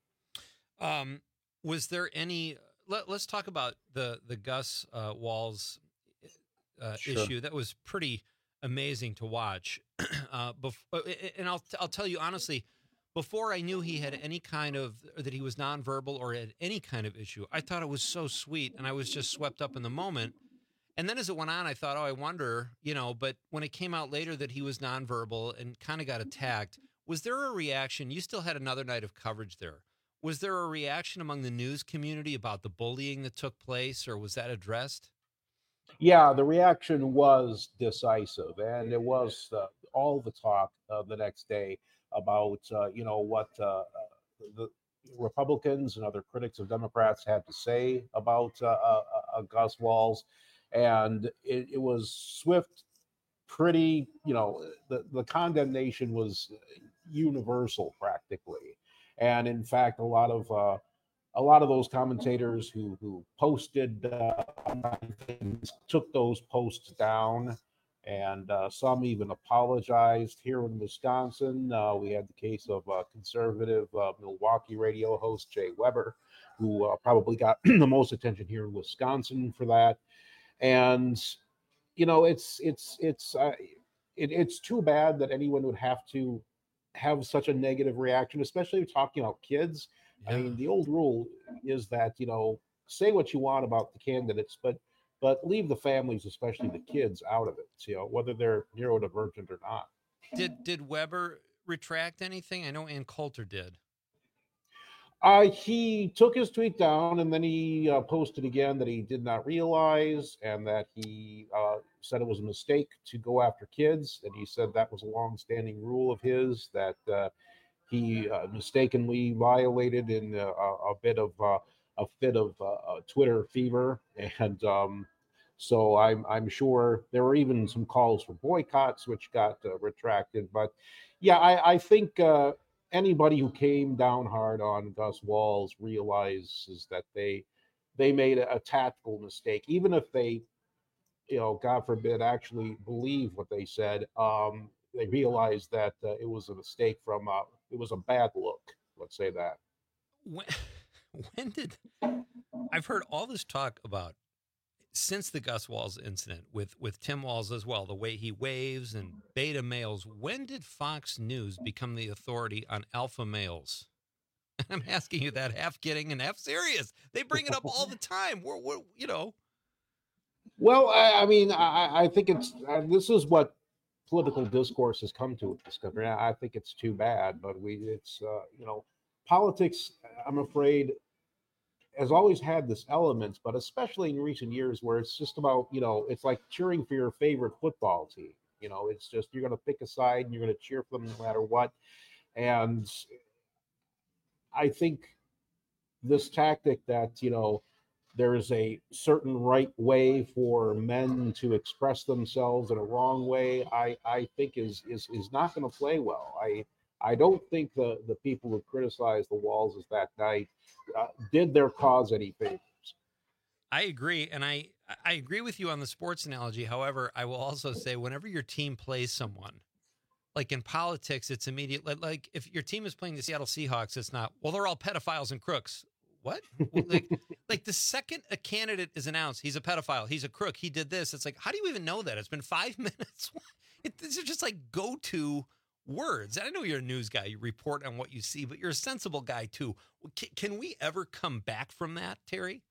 Um, was there any? Let, let's talk about the the Gus uh, Walz uh, Sure. issue. That was pretty amazing to watch. uh, bef- and I'll I'll tell you honestly, before I knew he had any kind of that he was nonverbal or had any kind of issue, I thought it was so sweet, and I was just swept up in the moment. And then as it went on, I thought, oh, I wonder, you know. But when it came out later that he was nonverbal and kind of got attacked, was there a reaction? You still had another night of coverage there. Was there a reaction among the news community about the bullying that took place, or was that addressed? Yeah, the reaction was decisive, and it was uh, all the talk uh, the next day about, uh, you know, what uh, the Republicans and other critics of Democrats had to say about uh, uh, uh, Gus Walz, and it, it was swift, pretty, you know, the, the condemnation was universal practically. And in fact, a lot of uh, a lot of those commentators who who posted uh, things took those posts down, and uh, some even apologized. Here in Wisconsin, uh, we had the case of uh, conservative uh, Milwaukee radio host Jay Weber, who uh, probably got the most attention here in Wisconsin for that. And you know, it's it's it's uh, it, it's too bad that anyone would have to have such a negative reaction, especially talking about kids. Yeah. I mean, the old rule is that, you know, say what you want about the candidates, but but leave the families, especially the kids, out of it, you know, whether they're neurodivergent or not. Did did Weber retract anything? I know Ann Coulter did. Uh, he took his tweet down, and then he uh, posted again that he did not realize, and that he uh, said it was a mistake to go after kids. And he said that was a long-standing rule of his that uh, he uh, mistakenly violated in a, a bit of uh, a fit of uh, Twitter fever. And um, so I'm I'm sure there were even some calls for boycotts, which got uh, retracted. But yeah, I, I think. Uh, Anybody who came down hard on Gus Walz realizes that they they made a, a tactical mistake. Even if they you know, God forbid, actually believe what they said, um, they realized that uh, it was a mistake from, uh, it was a bad look. Let's say that. When, when did, I've heard all this talk about since the Gus Walz incident with, with Tim Walz as well, the way he waves and beta males. When did Fox News become the authority on alpha males? I'm asking you that, half kidding and half serious. They bring it up all the time. We're, we're you know. Well, I, I mean, I, I think it's uh, this is what political discourse has come to in this country. I, I think it's too bad, but we it's uh, you know, politics, I'm afraid, has always had this element, but especially in recent years, where it's just about, you know, it's like cheering for your favorite football team. You know, it's just you're going to pick a side and you're going to cheer for them no matter what. And I think this tactic that, you know, there is a certain right way for men to express themselves and a wrong way, I, I think is is is not going to play well. I I don't think the, the people who criticized the Walzes that night uh, did their cause any favors. I agree, and I I agree with you on the sports analogy. However, I will also say whenever your team plays someone, like in politics, it's immediate. Like if your team is playing the Seattle Seahawks, it's not, well, they're all pedophiles and crooks. What? like, like the second a candidate is announced, he's a pedophile, he's a crook, he did this. It's like, how do you even know that? It's been five minutes. It, these are just like go-to words. I know you're a news guy, you report on what you see, but you're a sensible guy too. Can, can we ever come back from that, Terry?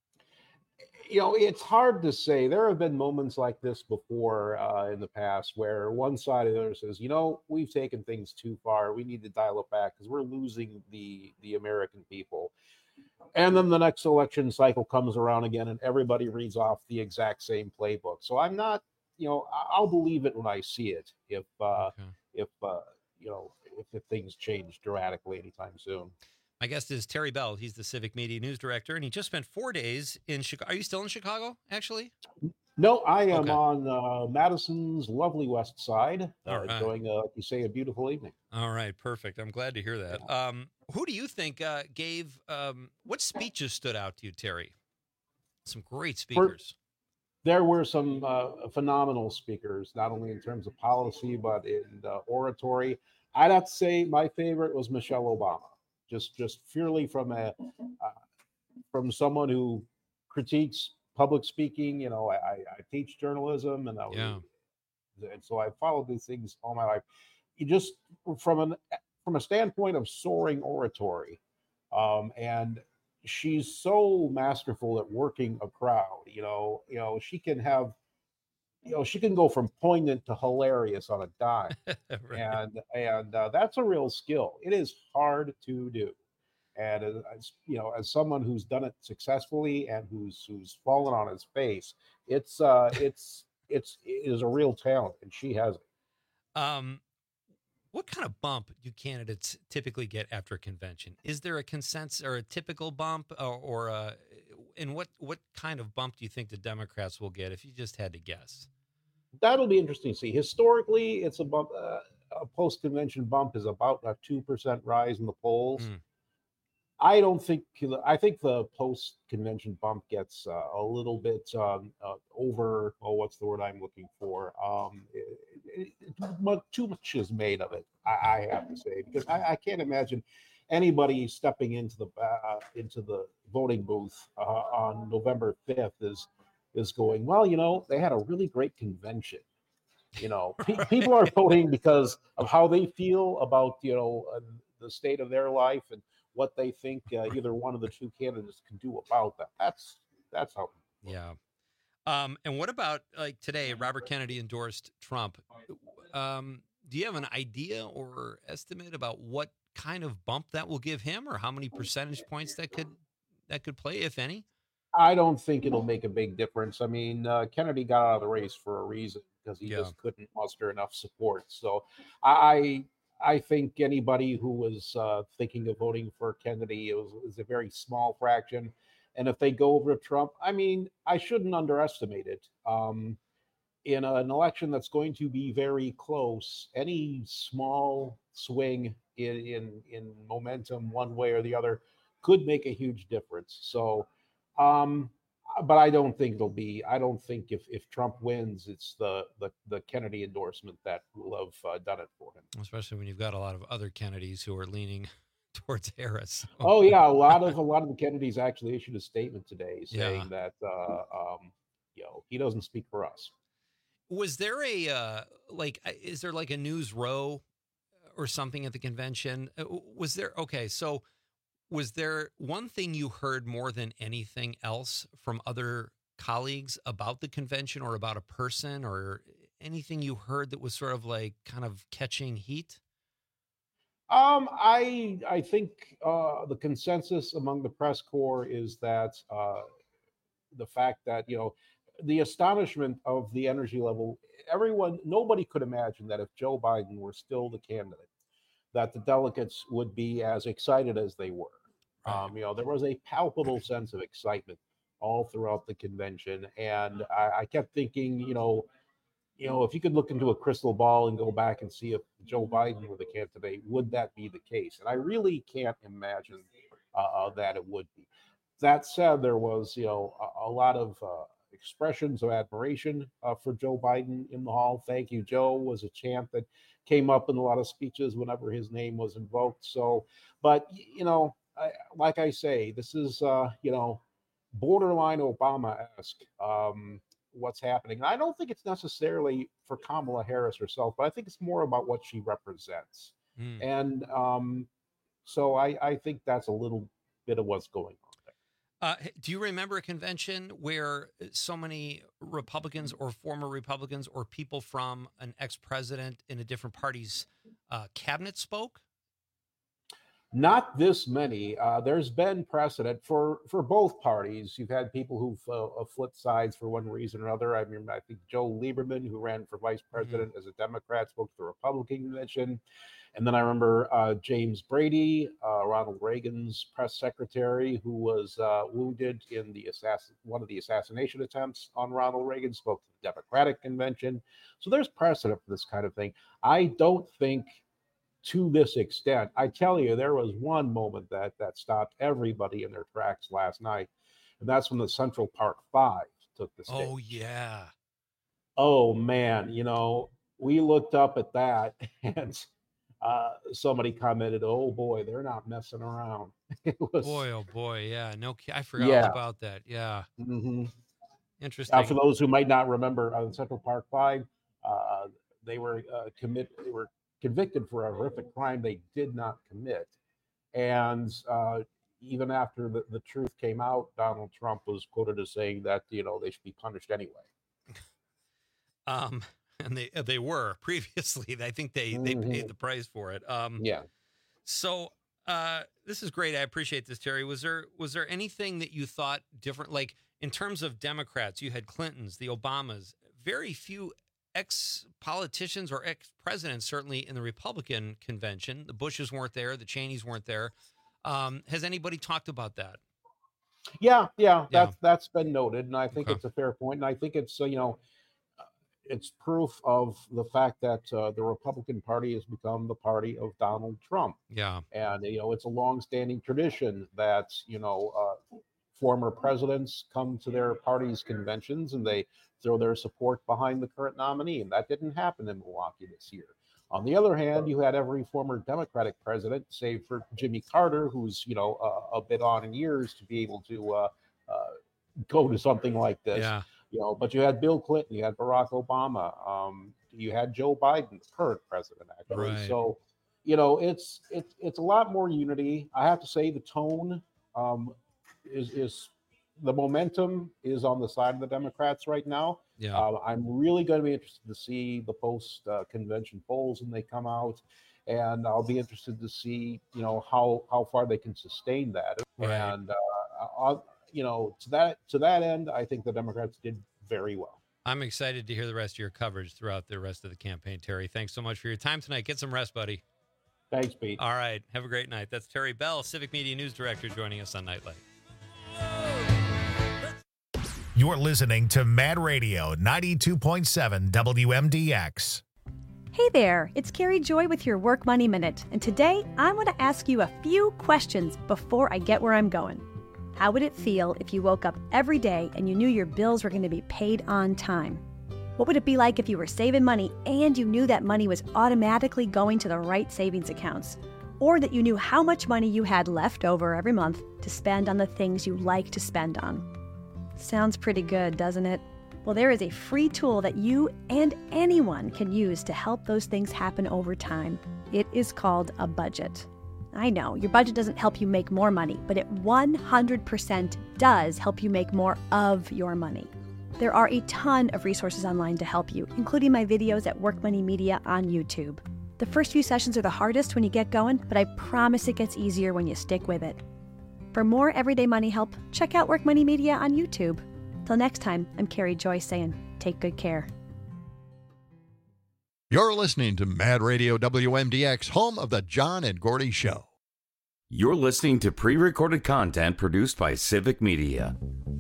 You know, it's hard to say. There have been moments like this before uh, in the past where one side or the other says, you know, we've taken things too far. We need to dial it back because we're losing the the American people. And then the next election cycle comes around again and everybody reads off the exact same playbook. So I'm not, you know, I'll believe it when I see it if, uh, okay. if uh, you know, if, if things change dramatically anytime soon. My guest is Terry Bell. He's the Civic Media News Director, and he just spent four days in Chicago. Are you still in Chicago, actually? No, I am okay. on uh, Madison's lovely west side, uh, right. enjoying, uh, like you say, a beautiful evening. All right, perfect. I'm glad to hear that. Um, who do you think uh, gave, um, what speeches stood out to you, Terry? Some great speakers. For, there were some uh, phenomenal speakers, not only in terms of policy, but in uh, oratory. I'd have to say my favorite was Michelle Obama. Just, just purely from a, uh, from someone who critiques public speaking. You know, I, I teach journalism, and I was, yeah. and so I followed these things all my life. You just from an from a standpoint of soaring oratory, um, and she's so masterful at working a crowd. You know, you know, she can have. You know, she can go from poignant to hilarious on a dime, right. and and uh, that's a real skill. It is hard to do, and as you know, as someone who's done it successfully and who's who's fallen on his face, it's uh, it's it's it is a real talent, and she has it. Um, what kind of bump do candidates typically get after a convention? Is there a consensus or a typical bump, or, or a, and what what kind of bump do you think the Democrats will get if you just had to guess? That'll be interesting to see. Historically, it's a bump. Uh, a post-convention bump is about a two percent rise in the polls. Mm. I don't think. I think the post-convention bump gets uh, a little bit um, uh, over. Oh, what's the word I'm looking for? Um, it, it, it, too much is made of it. I, I have to say, because I, I can't imagine anybody stepping into the uh, into the voting booth uh, on November fifth is. is going, well, you know, they had a really great convention. You know, pe- right. people are voting because of how they feel about, you know, uh, the state of their life and what they think uh, either one of the two candidates can do about that. That's, that's how. Yeah. Um, and what about like today, Robert Kennedy endorsed Trump. Um, do you have an idea or estimate about what kind of bump that will give him or how many percentage points that could, that could play, if any? I don't think it'll make a big difference. I mean, uh, Kennedy got out of the race for a reason because he yeah. just couldn't muster enough support. So I I think anybody who was uh, thinking of voting for Kennedy, it was, it was a very small fraction. And if they go over to Trump, I mean, I shouldn't underestimate it. Um, in a, an election that's going to be very close, any small swing in, in, in momentum one way or the other could make a huge difference. So Um, but I don't think it'll be. I don't think if, if Trump wins, it's the, the the Kennedy endorsement that will have uh, done it for him. Especially when you've got a lot of other Kennedys who are leaning towards Harris. Oh yeah, a lot of a lot of the Kennedys actually issued a statement today saying Yeah. that uh, um, you know he doesn't speak for us. Was there a uh, like? uh, Is there like a news row or something at the convention? Uh, Was there? Okay, so was there one thing you heard more than anything else from other colleagues about the convention, or about a person, or anything you heard that was sort of like kind of catching heat? Um, I I think uh, the consensus among the press corps is that uh, the fact that you know the astonishment of the energy level. Everyone, nobody could imagine that if Joe Biden were still the candidate, that the delegates would be as excited as they were. Um, you know, there was a palpable sense of excitement all throughout the convention, and I, I kept thinking, you know, you know, if you could look into a crystal ball and go back and see if Joe Biden were the candidate, would that be the case? And I really can't imagine uh, that it would be. That said, there was, you know, a, a lot of uh, expressions of admiration uh, for Joe Biden in the hall. Thank you, Joe was a chant that came up in a lot of speeches whenever his name was invoked. So, but, you know, I, like I say, this is, uh, you know, borderline Obama-esque. Um, what's happening. And I don't think it's necessarily for Kamala Harris herself, but I think it's more about what she represents. Mm. And um, so I, I think that's a little bit of what's going on there. Uh, h- do you remember a convention where so many Republicans or former Republicans or people from an ex-president in a different party's uh, cabinet spoke? Not this many. Uh, there's been precedent for, for both parties. You've had people who've uh, flipped sides for one reason or another. I mean, I think Joe Lieberman, who ran for vice president mm-hmm. as a Democrat, spoke to the Republican convention. And then I remember uh, James Brady, uh, Ronald Reagan's press secretary, who was uh, wounded in the assassin one of the assassination attempts on Ronald Reagan, spoke to the Democratic convention. So there's precedent for this kind of thing. I don't think to this extent. I tell you, there was one moment that that stopped everybody in their tracks last night, and that's when the Central Park Five took the stage. Oh, yeah. Oh, man. You know, we looked up at that, and uh, somebody commented, oh, boy, they're not messing around. It was, boy, oh, boy. Yeah. No, I forgot yeah. all about that. Yeah. Mm-hmm. Interesting. Now, for those who might not remember, uh, the Central Park Five, uh, they were uh, commit. They were convicted for a horrific crime they did not commit. And uh, even after the, the truth came out, Donald Trump was quoted as saying that, you know, they should be punished anyway. Um, and they they were previously. I think they, mm-hmm. they paid the price for it. Um, yeah. So uh, this is great. I appreciate this, Terry. Was there was there anything that you thought different? Like in terms of Democrats, you had Clintons, the Obamas, very few ex-politicians or ex-presidents, certainly in the Republican convention. The Bushes weren't there. The Cheneys weren't there. Um, has anybody talked about that? Yeah, yeah, Yeah. that's that's been noted, and I think Okay. it's a fair point. And I think it's uh, you know, uh, it's proof of the fact that uh, the Republican Party has become the party of Donald Trump. Yeah. And you know, it's a long-standing tradition that you know uh, former presidents come to their party's conventions and they throw their support behind the current nominee, and that didn't happen in Milwaukee this year. On the other hand, you had every former Democratic president, save for Jimmy Carter, who's you know uh, a bit on in years, to be able to uh, uh, go to something like this. Yeah. You know, but you had Bill Clinton, you had Barack Obama, um, you had Joe Biden, the current president, actually. Right. So, you know, it's it's it's a lot more unity. I have to say, the tone um, is is the momentum is on the side of the Democrats right now. Yeah. Uh, I'm really going to be interested to see the post uh, convention polls when they come out, and I'll be interested to see you know how how far they can sustain that. Right. And uh, I'll, you know to that to that end, I think the Democrats did very well. I'm excited to hear the rest of your coverage throughout the rest of the campaign, Terry. Thanks so much for your time tonight. Get some rest, buddy. Thanks, Pete. All right. Have a great night. That's Terry Bell, Civic Media News Director, joining us on Nightlight. You're listening to Mad Radio ninety-two point seven W M D X. Hey there, it's Carrie Joy with your Work Money Minute, and today I want to ask you a few questions before I get where I'm going. How would it feel if you woke up every day and you knew your bills were going to be paid on time? What would it be like if you were saving money and you knew that money was automatically going to the right savings accounts? Or that you knew how much money you had left over every month to spend on the things you like to spend on? Sounds pretty good, doesn't it? Well, there is a free tool that you and anyone can use to help those things happen over time. It is called a budget. I know, your budget doesn't help you make more money, but it one hundred percent does help you make more of your money. There are a ton of resources online to help you, including my videos at Work Money Media on YouTube. The first few sessions are the hardest when you get going, but I promise it gets easier when you stick with it. For more everyday money help, check out Work Money Media on YouTube. Till next time, I'm Carrie Joy saying, take good care. You're listening to Mad Radio W M D X, home of the John and Gordy Show. You're listening to pre-recorded content produced by Civic Media.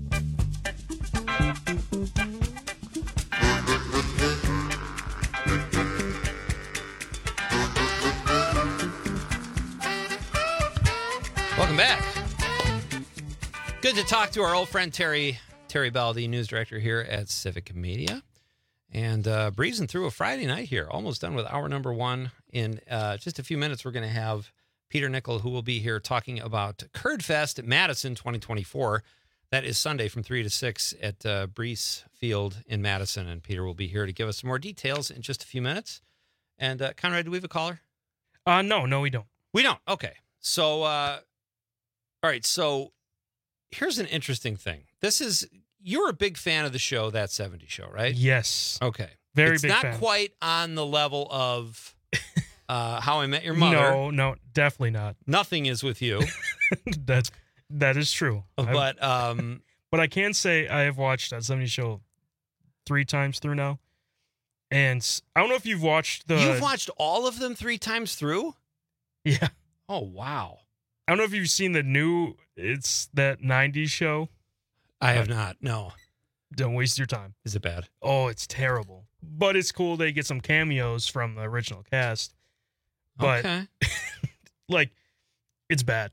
Welcome back. Good to talk to our old friend Terry Terry Bell, the news director here at Civic Media. And uh, breezing through a Friday night here, almost done with hour number one. In uh, just a few minutes, we're going to have Peter Nickel, who will be here talking about Curd Fest at Madison twenty twenty-four. That is Sunday from three to six at uh, Brees Field in Madison. And Peter will be here to give us some more details in just a few minutes. And uh, Conrad, do we have a caller? Uh, no, no, we don't. We don't. Okay. So, uh, all right. So here's an interesting thing. This is... You're a big fan of the show, That seventies Show, right? Yes. Okay. Very it's big not fan. quite on the level of uh, How I Met Your Mother. No, no, definitely not. Nothing is with you. That's that is true. But um, but I can say I have watched That seventies Show three times through now, and I don't know if you've watched the. You've watched all of them three times through? Yeah. Oh wow. I don't know if you've seen the new. It's that nineties show. I have not. No. Don't waste your time. Is it bad? Oh, it's terrible. But it's cool they get some cameos from the original cast. But okay. like, it's bad.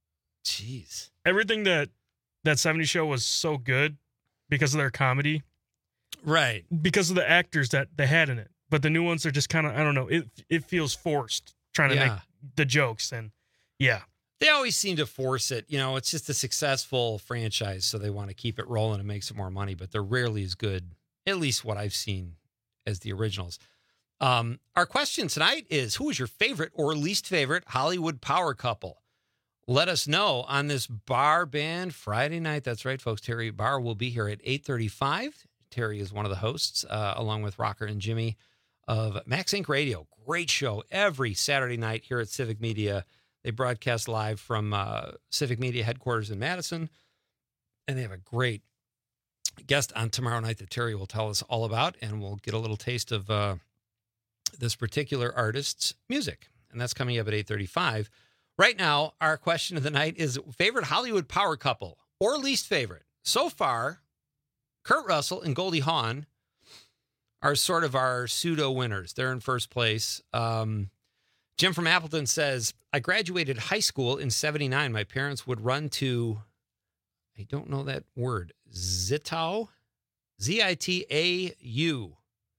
Jeez. Everything that that seventies show was so good because of their comedy. Right. Because of the actors that they had in it. But the new ones are just kind of, I don't know, it it feels forced trying to Yeah. make the jokes. And yeah. They always seem to force it. You know, it's just a successful franchise, so they want to keep it rolling and make some more money, but they're rarely as good, at least what I've seen, as the originals. Um, our question tonight is, who is your favorite or least favorite Hollywood power couple? Let us know on this Bar Band Friday night. That's right, folks. Terry Barr will be here at eight thirty-five. Terry is one of the hosts, uh, along with Rocker and Jimmy of Max Inc Radio. Great show every Saturday night here at Civic Media. They broadcast live from uh, Civic Media headquarters in Madison, and they have a great guest on tomorrow night that Terry will tell us all about, and we'll get a little taste of uh, this particular artist's music, and that's coming up at eight thirty-five. Right now, our question of the night is favorite Hollywood power couple or least favorite. So far, Kurt Russell and Goldie Hawn are sort of our pseudo winners. They're in first place. Um, Jim from Appleton says, I graduated high school in seventy-nine. My parents would run to, I don't know that word, Zitau, Z I T A U,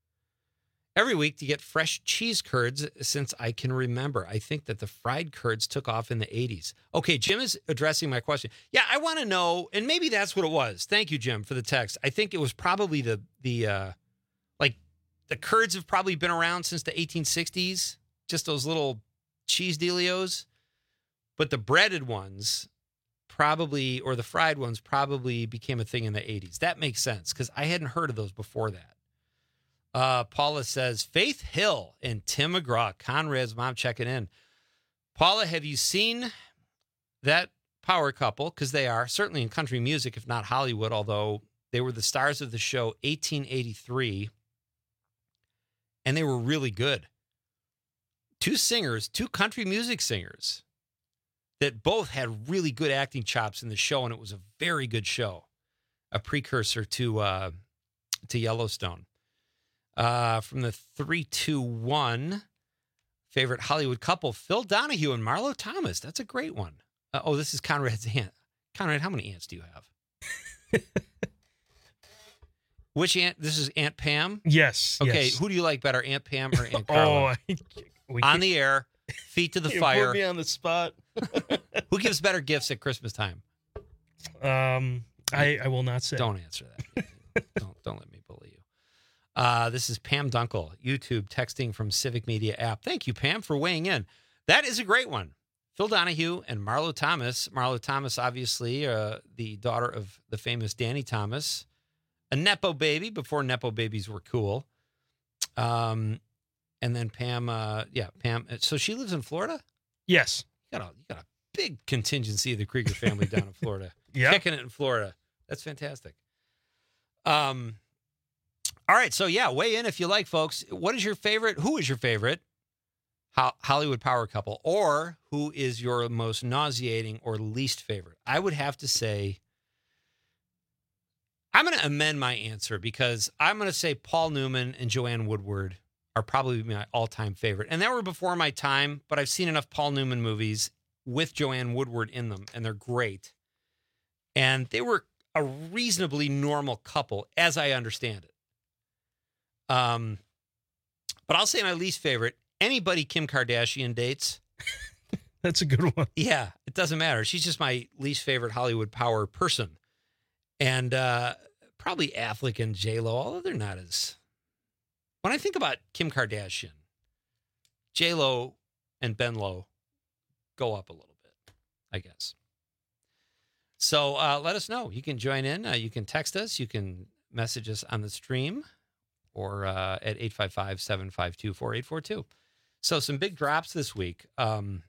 every week to get fresh cheese curds since I can remember. I think that the fried curds took off in the eighties. Okay, Jim is addressing my question. Yeah, I want to know, and maybe that's what it was. Thank you, Jim, for the text. I think it was probably the, the uh, like, the curds have probably been around since the eighteen sixties. Just those little cheese dealios. But the breaded ones probably, or the fried ones probably became a thing in the eighties. That makes sense because I hadn't heard of those before that. Uh, Paula says, Faith Hill and Tim McGraw, Conrad's mom checking in. Paula, have you seen that power couple? Because they are certainly in country music, if not Hollywood, although they were the stars of the show eighteen eighty-three, and they were really good. Two singers, two country music singers that both had really good acting chops in the show, and it was a very good show, a precursor to uh, to Yellowstone. Uh, from the three two one, favorite Hollywood couple, Phil Donahue and Marlo Thomas. That's a great one. Uh, oh, this is Conrad's aunt. Conrad, how many aunts do you have? Which aunt? This is Aunt Pam? Yes. Okay, yes. who do you like better, Aunt Pam or Aunt Carla? Oh, we on the air, feet to the you fire. Put me on the spot. Who gives better gifts at Christmas time? Um, I, I will not say. Don't answer that. don't don't let me bully you. Uh, this is Pam Dunkel, YouTube texting from Civic Media app. Thank you, Pam, for weighing in. That is a great one. Phil Donahue and Marlo Thomas. Marlo Thomas, obviously, uh, the daughter of the famous Danny Thomas. A Nepo baby before Nepo babies were cool. Um, and then Pam, uh, yeah, Pam. So she lives in Florida? Yes. You got a, you got a big contingency of the Krieger family down in Florida. Yeah. Kicking it in Florida. That's fantastic. Um, all right. So, yeah, weigh in if you like, folks. What is your favorite? Who is your favorite Ho- Hollywood power couple? Or who is your most nauseating or least favorite? I would have to say, I'm going to amend my answer because I'm going to say Paul Newman and Joanne Woodward are probably my all-time favorite. And they were before my time, but I've seen enough Paul Newman movies with Joanne Woodward in them, and they're great. And they were a reasonably normal couple, as I understand it. Um, but I'll say my least favorite, anybody Kim Kardashian dates. That's a good one. Yeah, it doesn't matter. She's just my least favorite Hollywood power person. And uh, probably Affleck and J-Lo, although they're not as... When I think about Kim Kardashian, J-Lo and Ben Lowe go up a little bit, I guess. So uh, let us know. You can join in. Uh, you can text us. You can message us on the stream or uh, at eight five five, seven five two, four eight four two. So some big drops this week. Um,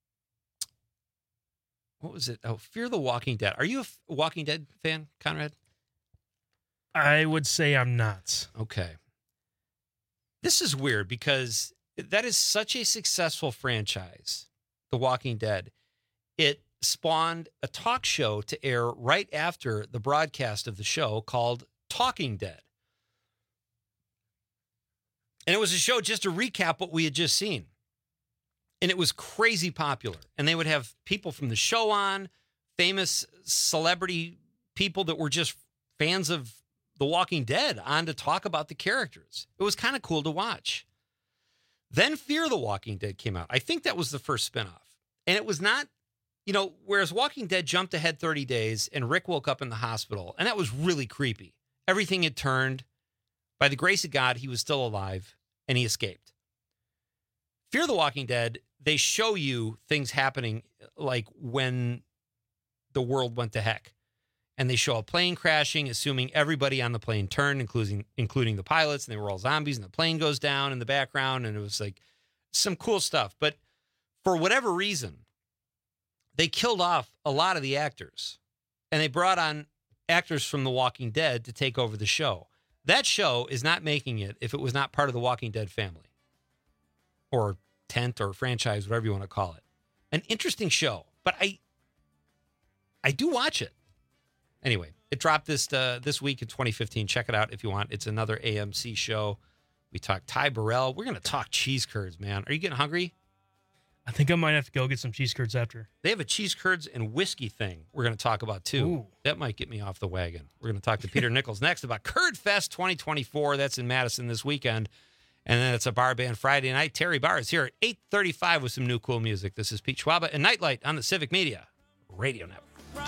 what was it? Oh, Fear the Walking Dead. Are you a Walking Dead fan, Conrad? I would say I'm not. Okay. This is weird because that is such a successful franchise, The Walking Dead. It spawned a talk show to air right after the broadcast of the show called Talking Dead. And it was a show just to recap what we had just seen. And it was crazy popular. And they would have people from the show on, famous celebrity people that were just fans of The Walking Dead on to talk about the characters. It was kind of cool to watch. Then Fear the Walking Dead came out. I think that was the first spinoff. And it was not, you know, whereas Walking Dead jumped ahead thirty days and Rick woke up in the hospital, and that was really creepy. Everything had turned. By the grace of God, he was still alive, and he escaped. Fear the Walking Dead, they show you things happening like when the world went to heck. And they show a plane crashing, assuming everybody on the plane turned, including including the pilots, and they were all zombies, and the plane goes down in the background, and it was like some cool stuff. But for whatever reason, they killed off a lot of the actors, and they brought on actors from The Walking Dead to take over the show. That show is not making it if it was not part of the Walking Dead family or tent or franchise, whatever you want to call it. An interesting show, but I I do watch it. Anyway, it dropped this uh, this week in twenty fifteen. Check it out if you want. It's another A M C show. We talked Ty Burrell. We're going to talk cheese curds, man. Are you getting hungry? I think I might have to go get some cheese curds after. They have a cheese curds and whiskey thing we're going to talk about, too. Ooh. That might get me off the wagon. We're going to talk to Peter Nichols next about Curd Fest twenty twenty-four. That's in Madison this weekend. And then it's a bar band Friday night. Terry Barr is here at eight thirty-five with some new cool music. This is Pete Schwaba and Nightlight on the Civic Media Radio Network.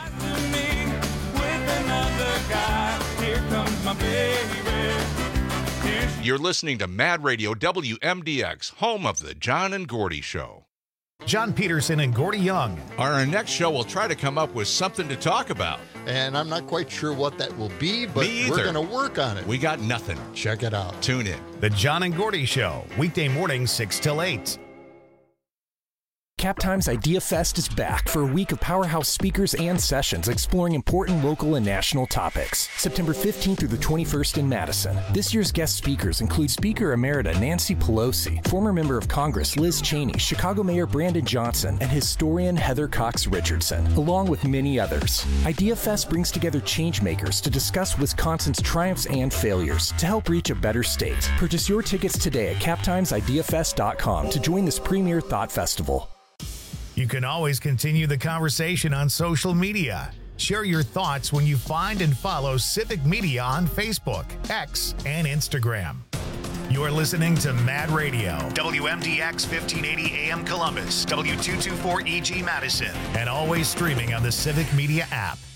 You're listening to Mad Radio W M D X, home of the John and Gordy Show. John Peterson and Gordy Young. Our next show will try to come up with something to talk about. And I'm not quite sure what that will be, but Me we're either. going to work on it. We got nothing. Check it out. Tune in. The John and Gordy Show, weekday mornings six till eight. CapTime's Idea Fest is back for a week of powerhouse speakers and sessions exploring important local and national topics. September fifteenth through the twenty-first in Madison. This year's guest speakers include Speaker Emerita Nancy Pelosi, former member of Congress Liz Cheney, Chicago Mayor Brandon Johnson, and historian Heather Cox Richardson, along with many others. Idea Fest brings together changemakers to discuss Wisconsin's triumphs and failures to help reach a better state. Purchase your tickets today at cap times idea fest dot com to join this premier thought festival. You can always continue the conversation on social media. Share your thoughts when you find and follow Civic Media on Facebook, X, and Instagram. You're listening to Mad Radio, W M D X fifteen eighty A M Columbus, W two twenty-four E G Madison, and always streaming on the Civic Media app.